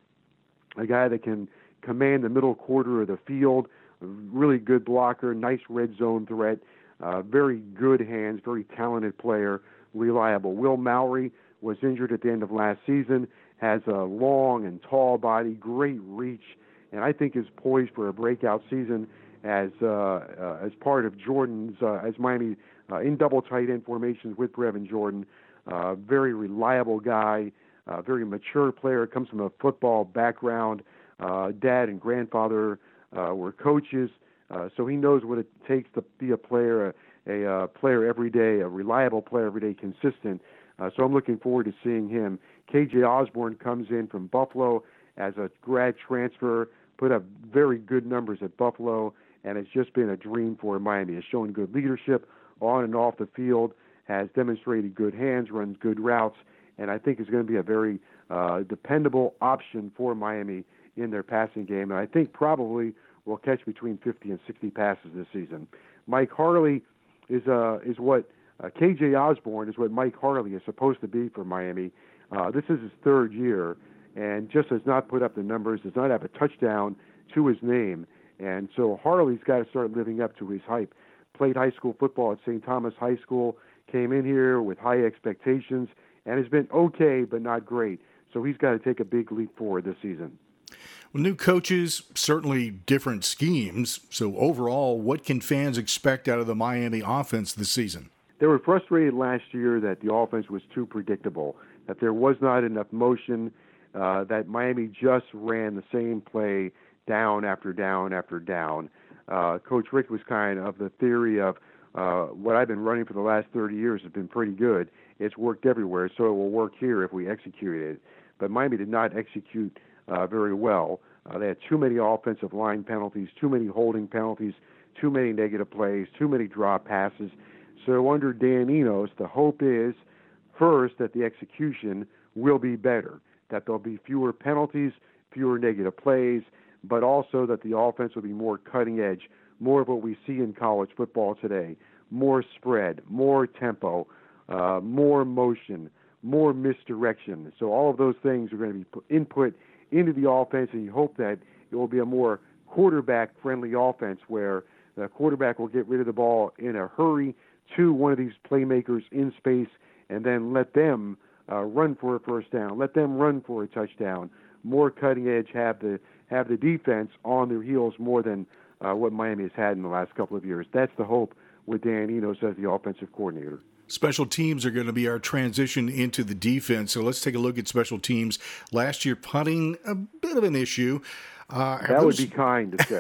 Speaker 4: a guy that can command the middle quarter of the field, really good blocker, nice red zone threat, uh, very good hands, very talented player, reliable. Will Mallory was injured at the end of last season, has a long and tall body, great reach, and I think is poised for a breakout season as uh, uh, as part of Jordan's, uh, as Miami uh, in double tight end formations with Brevin Jordan. Uh, very reliable guy, uh, very mature player, comes from a football background. Uh, dad and grandfather uh, were coaches, uh, so he knows what it takes to be a player, a, a uh, player every day, a reliable player every day, consistent. Uh, so I'm looking forward to seeing him. K J Osborne comes in from Buffalo as a grad transfer, put up very good numbers at Buffalo, and it's just been a dream for Miami. Has shown good leadership on and off the field, has demonstrated good hands, runs good routes, and I think is going to be a very uh, dependable option for Miami in their passing game, and I think probably will catch between fifty and sixty passes this season. Mike Harley is uh, is what uh, K J Osborne is what Mike Harley is supposed to be for Miami. Uh, this is his third year, and just has not put up the numbers, does not have a touchdown to his name, and so Harley's got to start living up to his hype. Played high school football at Saint Thomas High School, came in here with high expectations, and has been okay but not great. So he's got to take a big leap forward this season.
Speaker 1: Well, new coaches, certainly different schemes. So overall, what can fans expect out of the Miami offense this season?
Speaker 4: They were frustrated last year that the offense was too predictable, that there was not enough motion, uh, that Miami just ran the same play down after down after down. Uh, Coach Richt was kind of the theory of uh, what I've been running for the last thirty years has been pretty good. It's worked everywhere, so it will work here if we execute it. But Miami did not execute uh, very well. Uh, they had too many offensive line penalties, too many holding penalties, too many negative plays, too many drop passes. So under Dan Enos, the hope is, first, that the execution will be better, that there'll be fewer penalties, fewer negative plays, but also that the offense will be more cutting edge, more of what we see in college football today, more spread, more tempo, uh, more motion, more misdirection. So all of those things are going to be put, input into the offense, and you hope that it will be a more quarterback-friendly offense where the quarterback will get rid of the ball in a hurry to one of these playmakers in space and then let them uh, run for a first down, let them run for a touchdown, more cutting edge, have the have the defense on their heels more than uh, what Miami has had in the last couple of years. That's the hope with Dan Enos as the offensive coordinator.
Speaker 1: Special teams are going to be our transition into the defense. So let's take a look at special teams. Last year, punting, a bit of an issue. Uh,
Speaker 4: that
Speaker 1: those...
Speaker 4: would be kind to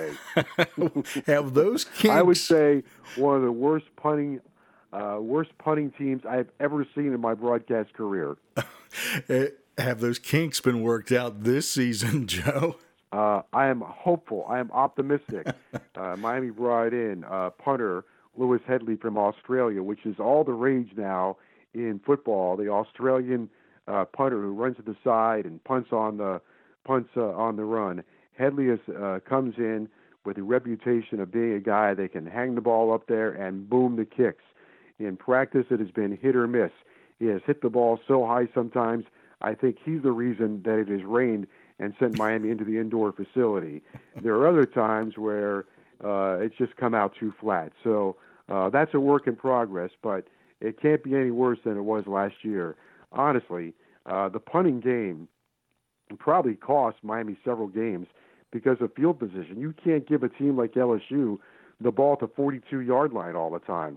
Speaker 4: say.
Speaker 1: Have those kinks...
Speaker 4: I would say one of the worst punting uh, worst punting teams I've ever seen in my broadcast career.
Speaker 1: Have those kinks been worked out this season, Joe?
Speaker 4: Uh, I am hopeful. I am optimistic. uh, Miami brought in uh, punter Lewis Headley from Australia, which is all the rage now in football. The Australian uh, punter who runs to the side and punts on the punts uh, on the run. Headley is, uh, comes in with the reputation of being a guy that can hang the ball up there and boom the kicks. In practice, it has been hit or miss. He has hit the ball so high sometimes, I think he's the reason that it has rained and sent Miami into the indoor facility. There are other times where uh, it's just come out too flat. So uh, that's a work in progress, but it can't be any worse than it was last year. Honestly, uh, the punting game probably cost Miami several games because of field position. You can't give a team like L S U the ball at the forty-two-yard line all the time.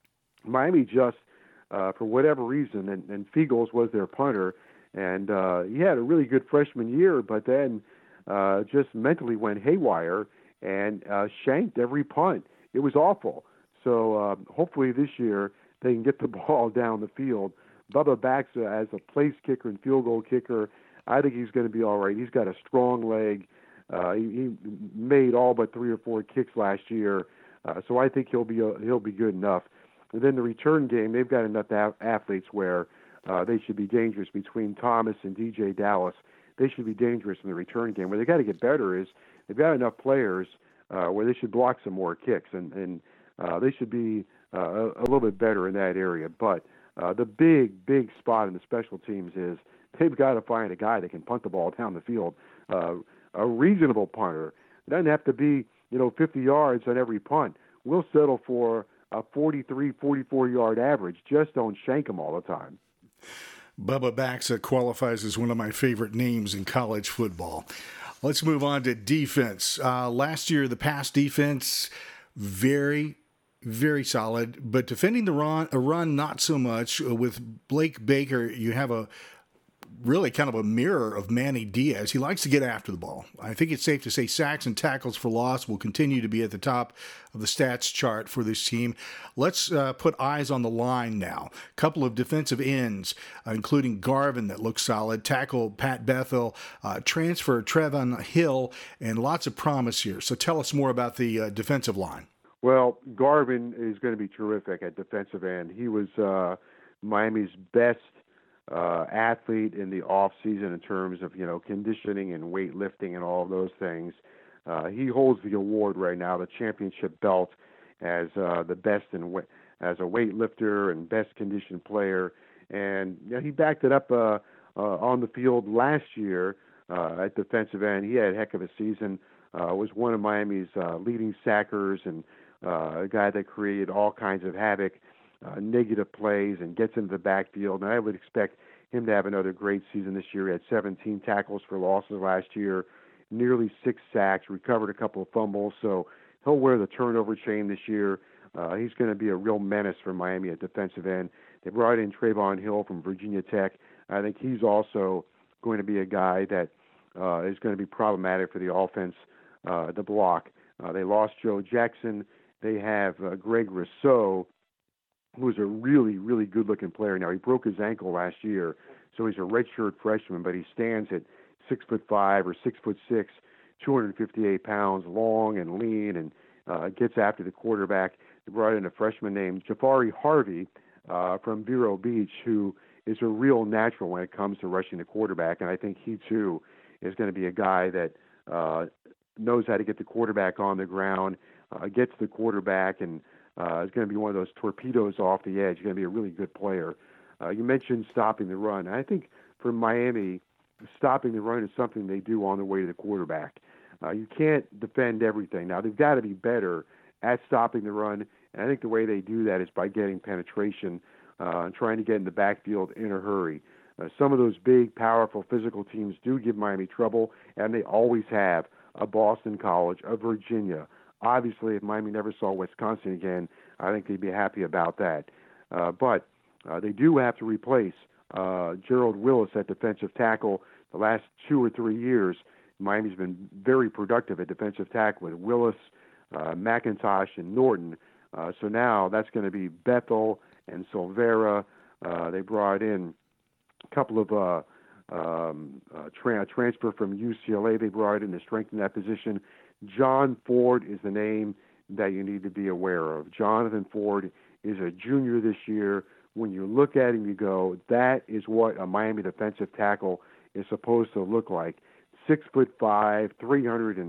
Speaker 4: Miami just, uh, for whatever reason, and, and Fiegels was their punter, and uh, he had a really good freshman year, but then uh, just mentally went haywire and uh, shanked every punt. It was awful. So uh, hopefully this year they can get the ball down the field. Bubba Baxa as a place kicker and field goal kicker, I think he's going to be all right. He's got a strong leg. Uh, he, he made all but three or four kicks last year, uh, so I think he'll be uh, he'll be good enough. And then the return game, they've got enough a- athletes where uh, they should be dangerous between Thomas and D J Dallas. They should be dangerous in the return game. Where they got to get better is they've got enough players uh, where they should block some more kicks, and, and uh, they should be uh, a, a little bit better in that area. But uh, the big, big spot in the special teams is they've got to find a guy that can punt the ball down the field, uh, a reasonable punter. It doesn't have to be, you know, fifty yards on every punt. We'll settle for a forty-three, forty-four-yard average. Just don't shank them all the time.
Speaker 1: Bubba Baxa qualifies as one of my favorite names in college football. Let's move on to defense. Uh, last year, the pass defense, very, very solid, but defending the run, a run, not so much. With Blake Baker, you have a really kind of a mirror of Manny Diaz. He likes to get after the ball. I think it's safe to say sacks and tackles for loss will continue to be at the top of the stats chart for this team. Let's uh, put eyes on the line now. A couple of defensive ends, uh, including Garvin that looks solid, tackle Pat Bethel, uh, transfer Trevon Hill, and lots of promise here. So tell us more about the uh, defensive line.
Speaker 4: Well, Garvin is going to be terrific at defensive end. He was uh, Miami's best Uh, athlete in the off season in terms of, you know, conditioning and weightlifting and all of those things. Uh, he holds the award right now, the championship belt, as uh, the best in wa- as a weightlifter and best conditioned player. And you know, he backed it up uh, uh, on the field last year uh, at defensive end. He had a heck of a season. Uh, was one of Miami's uh, leading sackers and uh, a guy that created all kinds of havoc. Uh, negative plays and gets into the backfield, and I would expect him to have another great season this year. He had seventeen tackles for losses last year, nearly six sacks, recovered a couple of fumbles, so he'll wear the turnover chain this year. Uh, he's going to be a real menace for Miami at defensive end. They brought in Trayvon Hill from Virginia Tech. I think he's also going to be a guy that uh, is going to be problematic for the offense, uh, the block. Uh, they lost Joe Jackson. They have uh, Greg Rousseau, who was a really, really good-looking player. Now, he broke his ankle last year, so he's a redshirt freshman, but he stands at six foot five or six foot six, two hundred fifty-eight pounds, long and lean, and uh, gets after the quarterback. They brought in a freshman named Jafari Harvey uh, from Vero Beach, who is a real natural when it comes to rushing the quarterback, and I think he, too, is going to be a guy that uh, knows how to get the quarterback on the ground, uh, gets the quarterback, and Uh, is going to be one of those torpedoes off the edge. Going to be a really good player. Uh, you mentioned stopping the run. I think for Miami, stopping the run is something they do on the way to the quarterback. Uh, you can't defend everything. Now, they've got to be better at stopping the run, and I think the way they do that is by getting penetration uh, and trying to get in the backfield in a hurry. Uh, some of those big, powerful, physical teams do give Miami trouble, and they always have. A Boston College, a Virginia. Obviously, if Miami never saw Wisconsin again, I think they'd be happy about that. Uh, but uh, they do have to replace uh, Gerald Willis at defensive tackle. The last two or three years, Miami's been very productive at defensive tackle with Willis, uh, McIntosh, and Norton. Uh, so now that's going to be Bethel and Silvera. Uh, they brought in a couple of uh, um, uh, tra- transfer from U C L A. They brought in to strengthen that position. John Ford is the name that you need to be aware of. Jonathan Ford is a junior this year. When you look at him, you go, that is what a Miami defensive tackle is supposed to look like. Six foot five, three hundred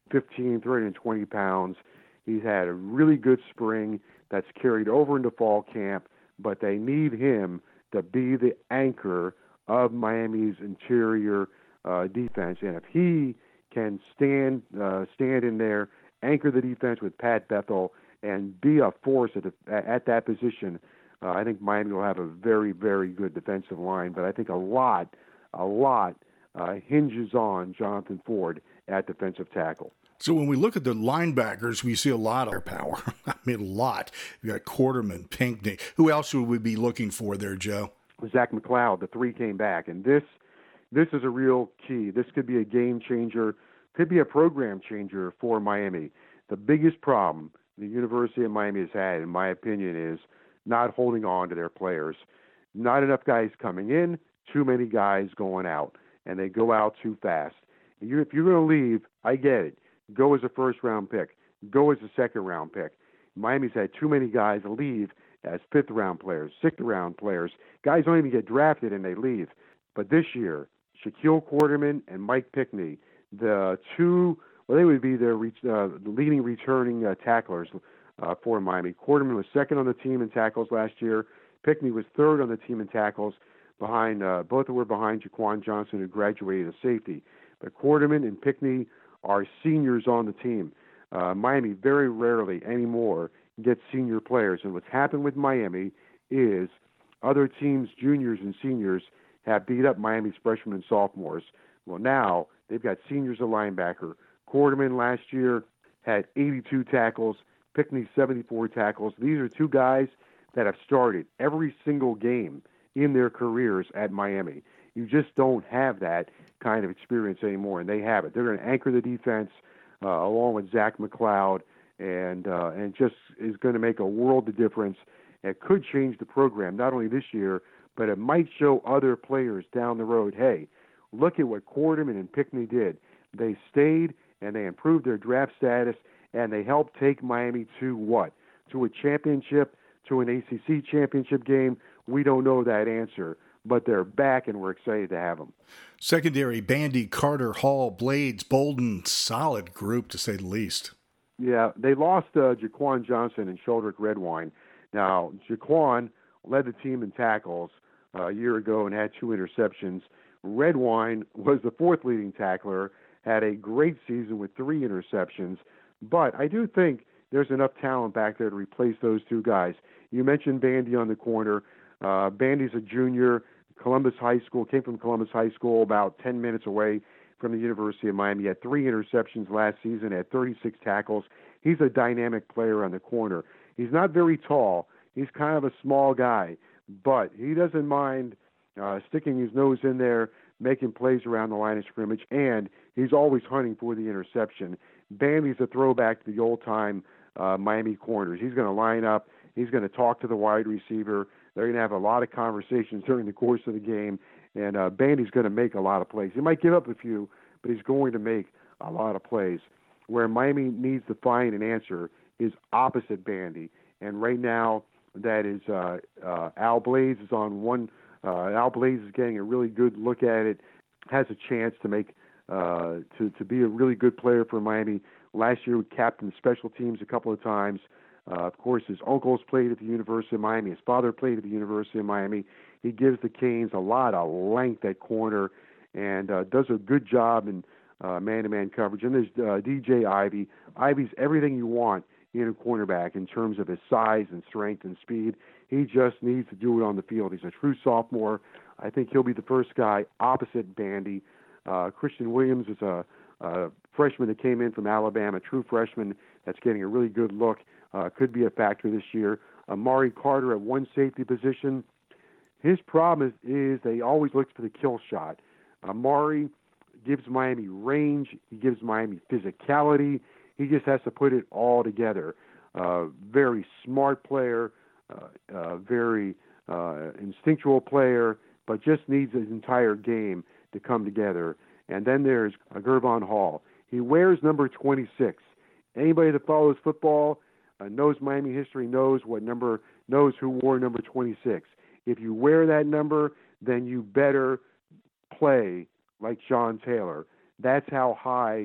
Speaker 4: fifteen, three hundred twenty pounds. He's had a really good spring that's carried over into fall camp, but they need him to be the anchor of Miami's interior uh, defense. And if he can stand uh, stand in there, anchor the defense with Pat Bethel, and be a force at, the, at that position, uh, I think Miami will have a very, very good defensive line. But I think a lot, a lot uh, hinges on Jonathan Ford at defensive tackle.
Speaker 1: So when we look at the linebackers, we see a lot of power. I mean, a lot. You got Quarterman, Pinkney. Who else would we be looking for there, Joe?
Speaker 4: Zach McLeod, the three came back. And this this is a real key. This could be a game changer, could be a program changer for Miami. The biggest problem the University of Miami has had, in my opinion, is not holding on to their players. Not enough guys coming in, too many guys going out, and they go out too fast. And you, if you're going to leave, I get it. Go as a first-round pick. Go as a second-round pick. Miami's had too many guys leave as fifth-round players, sixth-round players. Guys don't even get drafted and they leave. But this year, Shaquille Quarterman and Mike Pinkney, the two, well, they would be their uh, leading returning uh, tacklers uh, for Miami. Quarterman was second on the team in tackles last year. Pinkney was third on the team in tackles. Behind uh, both were behind Jaquan Johnson, who graduated as safety. But Quarterman and Pinkney are seniors on the team. Uh, Miami very rarely anymore gets senior players. And what's happened with Miami is other teams' juniors and seniors have beat up Miami's freshmen and sophomores. Well, now they've got seniors at linebacker. Quarterman last year had eighty-two tackles, Pinkney seventy-four tackles. These are two guys that have started every single game in their careers at Miami. You just don't have that kind of experience anymore, and they have it. They're going to anchor the defense uh, along with Zach McLeod, and uh, and just is going to make a world of difference. It could change the program, not only this year, but it might show other players down the road, hey, look at what Quarterman and Pinkney did. They stayed, and they improved their draft status, and they helped take Miami to what? To a championship, to an A C C championship game. We don't know that answer, but they're back, and we're excited to have them.
Speaker 1: Secondary, Bandy, Carter, Hall, Blades, Bolden, solid group to say the least.
Speaker 4: Yeah, they lost uh, Jaquan Johnson and Sheldrick Redwine. Now, Jaquan led the team in tackles uh, a year ago and had two interceptions. Redwine was the fourth leading tackler, had a great season with three interceptions. But I do think there's enough talent back there to replace those two guys. You mentioned Bandy on the corner. Uh, Bandy's a junior, Columbus High School, came from Columbus High School, about ten minutes away from the University of Miami. He had three interceptions last season, had thirty-six tackles. He's a dynamic player on the corner. He's not very tall. He's kind of a small guy, but he doesn't mind uh, sticking his nose in there, making plays around the line of scrimmage, and he's always hunting for the interception. Bandy's a throwback to the old-time uh, Miami corners. He's going to line up. He's going to talk to the wide receiver. They're going to have a lot of conversations during the course of the game, and uh, Bandy's going to make a lot of plays. He might give up a few, but he's going to make a lot of plays. Where Miami needs to find an answer is opposite Bandy, and right now that is uh, uh, Al Blades is on one. Uh, Al Blades is getting a really good look at it, has a chance to make uh, to to be a really good player for Miami. Last year, he captained special teams a couple of times. Uh, of course, his uncles played at the University of Miami. His father played at the University of Miami. He gives the Canes a lot of length at corner and uh, does a good job in uh, man-to-man coverage. And there's uh, D J Ivey. Ivey's everything you want in a cornerback in terms of his size and strength and speed. He just needs to do it on the field. He's a true sophomore. I think he'll be the first guy opposite Bandy. Uh, Christian Williams is a, a freshman that came in from Alabama, a true freshman that's getting a really good look. Uh, could be a factor this year. Amari Carter at one safety position. His problem is, is they always look for the kill shot. Amari gives Miami range. He gives Miami physicality. He just has to put it all together. Uh, very smart player, uh, uh, very uh, instinctual player, but just needs his entire game to come together. And then there's uh, Gervon Hall. He wears number twenty-six. Anybody that follows football uh, knows Miami history, knows what number, knows who wore number twenty-six. If you wear that number, then you better play like Sean Taylor. That's how high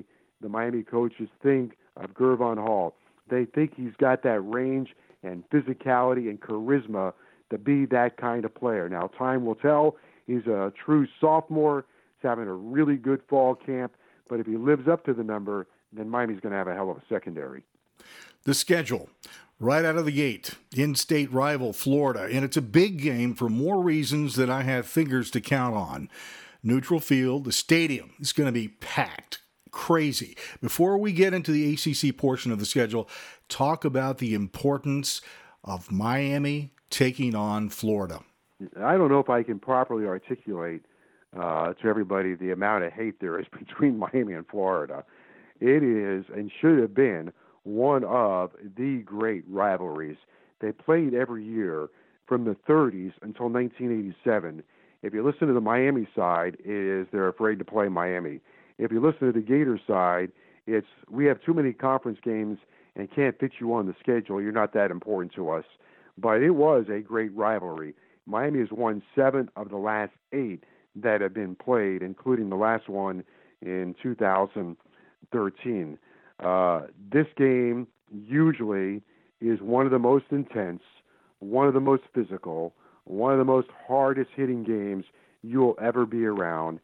Speaker 4: the Miami coaches think of Gervon Hall. They think he's got that range and physicality and charisma to be that kind of player. Now, time will tell. He's a true sophomore. He's having a really good fall camp. But if he lives up to the number, then Miami's going to have a hell of a secondary.
Speaker 1: The schedule, right out of the gate, in-state rival Florida, and it's a big game for more reasons than I have fingers to count on. Neutral field, the stadium is going to be packed, crazy. Before we get into the A C C portion of the schedule, talk about the importance of Miami taking on Florida.
Speaker 4: I don't know if I can properly articulate uh, to everybody the amount of hate there is between Miami and Florida. It is, and should have been, one of the great rivalries. They played every year from the thirties until nineteen eighty-seven. If you listen to the Miami side, it is they're afraid to play Miami. If you listen to the Gator side, it's we have too many conference games and can't fit you on the schedule. You're not that important to us. But it was a great rivalry. Miami has won seven of the last eight that have been played, including the last one in two thousand thirteen. Uh, this game usually is one of the most intense, one of the most physical, one of the most hardest hitting games you'll ever be around.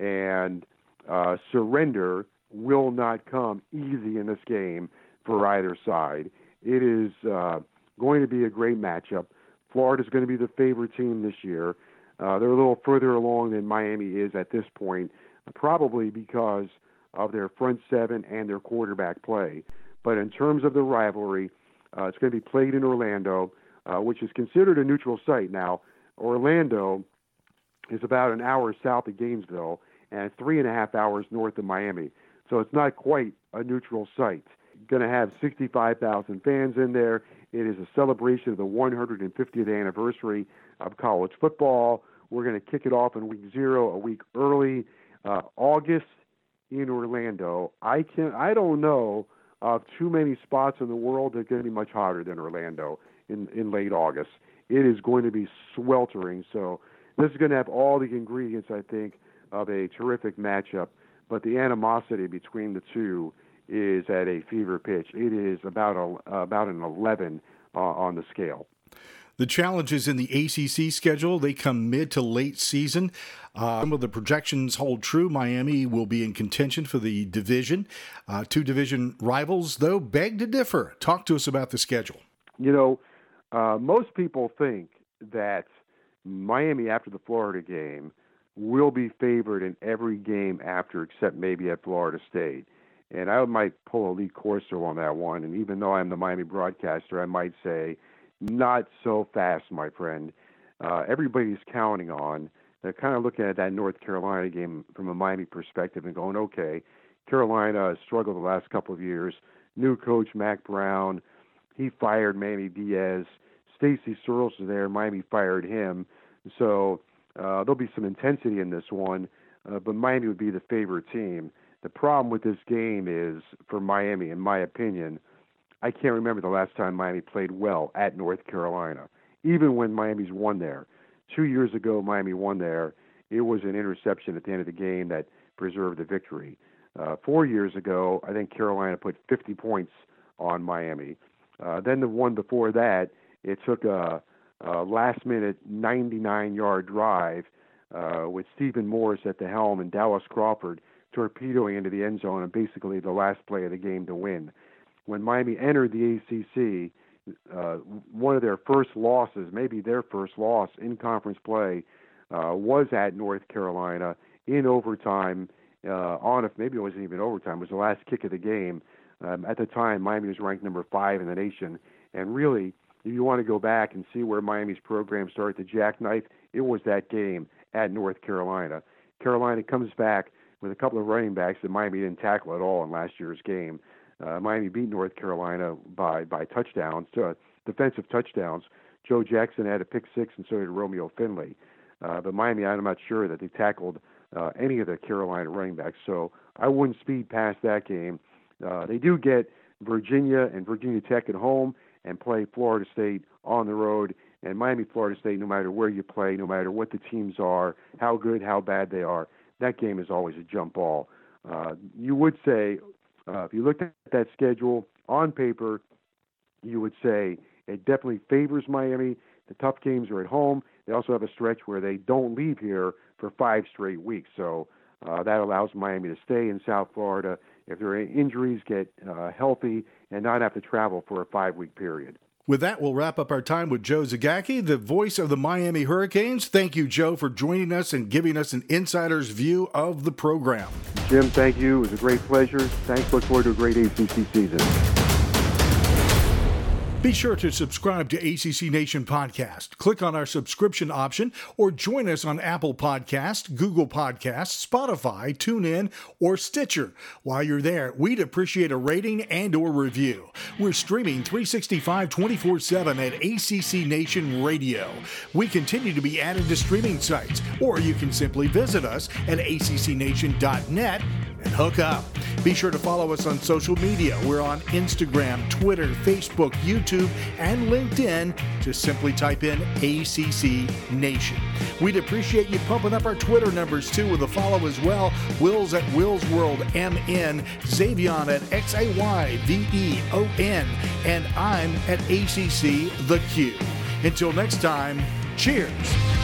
Speaker 4: And uh, surrender will not come easy in this game for either side. It is uh, going to be a great matchup. Florida's going to be the favorite team this year. Uh, they're a little further along than Miami is at this point, probably because of their front seven and their quarterback play. But in terms of the rivalry, uh, it's going to be played in Orlando, uh, which is considered a neutral site. Now, Orlando is about an hour south of Gainesville and three and a half hours north of Miami. So it's not quite a neutral site. Going to have sixty-five thousand fans in there. It is a celebration of the one hundred fiftieth anniversary of college football. We're going to kick it off in week zero, a week early, uh, August in Orlando. I can I don't know of too many spots in the world that are going to be much hotter than Orlando in, in late August. It is going to be sweltering. So this is going to have all the ingredients, I think, of a terrific matchup. But the animosity between the two is at a fever pitch. It is about a, about an eleven uh, on the scale.
Speaker 1: The challenges in the A C C schedule, they come mid to late season. Uh, some of the projections hold true. Miami will be in contention for the division. Uh, two division rivals, though, beg to differ. Talk to us about the schedule.
Speaker 4: You know, uh, most people think that Miami, after the Florida game, will be favored in every game after, except maybe at Florida State. And I might pull a Lee Corso on that one. And even though I'm the Miami broadcaster, I might say, not so fast, my friend. Uh, everybody's counting on. They're kind of looking at that North Carolina game from a Miami perspective and going, okay, Carolina has struggled the last couple of years. New coach, Mac Brown, he fired Manny Diaz. Stacey Searles is there. Miami fired him. So uh, there'll be some intensity in this one, uh, but Miami would be the favorite team. The problem with this game is, for Miami, in my opinion, I can't remember the last time Miami played well at North Carolina, even when Miami's won there. Two years ago, Miami won there. It was an interception at the end of the game that preserved the victory. Uh, four years ago, I think Carolina put fifty points on Miami. Uh, then the one before that, it took a, a last-minute ninety-nine-yard drive uh, with Stephen Morris at the helm and Dallas Crawford torpedoing into the end zone and basically the last play of the game to win. When Miami entered the A C C, uh, one of their first losses, maybe their first loss in conference play, uh, was at North Carolina in overtime. Uh, on if maybe it wasn't even overtime, it was the last kick of the game. Um, at the time, Miami was ranked number five in the nation, and really, if you want to go back and see where Miami's program started to jackknife, it was that game at North Carolina. Carolina comes back with a couple of running backs that Miami didn't tackle at all in last year's game. Uh, Miami beat North Carolina by by touchdowns, uh, defensive touchdowns. Joe Jackson had a pick six, and so did Romeo Finley. Uh, but Miami, I'm not sure that they tackled uh, any of the Carolina running backs, so I wouldn't speed past that game. Uh, they do get Virginia and Virginia Tech at home and play Florida State on the road. And Miami, Florida State, no matter where you play, no matter what the teams are, how good, how bad they are, that game is always a jump ball. Uh, you would say uh, if you looked at that schedule on paper, you would say it definitely favors Miami. The tough games are at home. They also have a stretch where they don't leave here for five straight weeks. So uh, that allows Miami to stay in South Florida. If there are injuries, get uh, healthy and not have to travel for a five-week period.
Speaker 1: With that, we'll wrap up our time with Joe Zagacki, the voice of the Miami Hurricanes. Thank you, Joe, for joining us and giving us an insider's view of the program.
Speaker 4: Jim, thank you. It was a great pleasure. Thanks. Look forward to a great A C C season.
Speaker 1: Be sure to subscribe to A C C Nation Podcast. Click on our subscription option or join us on Apple Podcasts, Google Podcasts, Spotify, TuneIn, or Stitcher. While you're there, we'd appreciate a rating and or review. We're streaming three sixty-five, twenty-four seven at A C C Nation Radio. We continue to be added to streaming sites, or you can simply visit us at A C C nation dot net and hook up. Be sure to follow us on social media. We're on Instagram, Twitter, Facebook, YouTube, and LinkedIn. Just simply type in A C C Nation. We'd appreciate you pumping up our Twitter numbers too with a follow as well. Will's at Will's World M N, Xavion at X A Y V E O N, and I'm at A C C The Q. Until next time, cheers.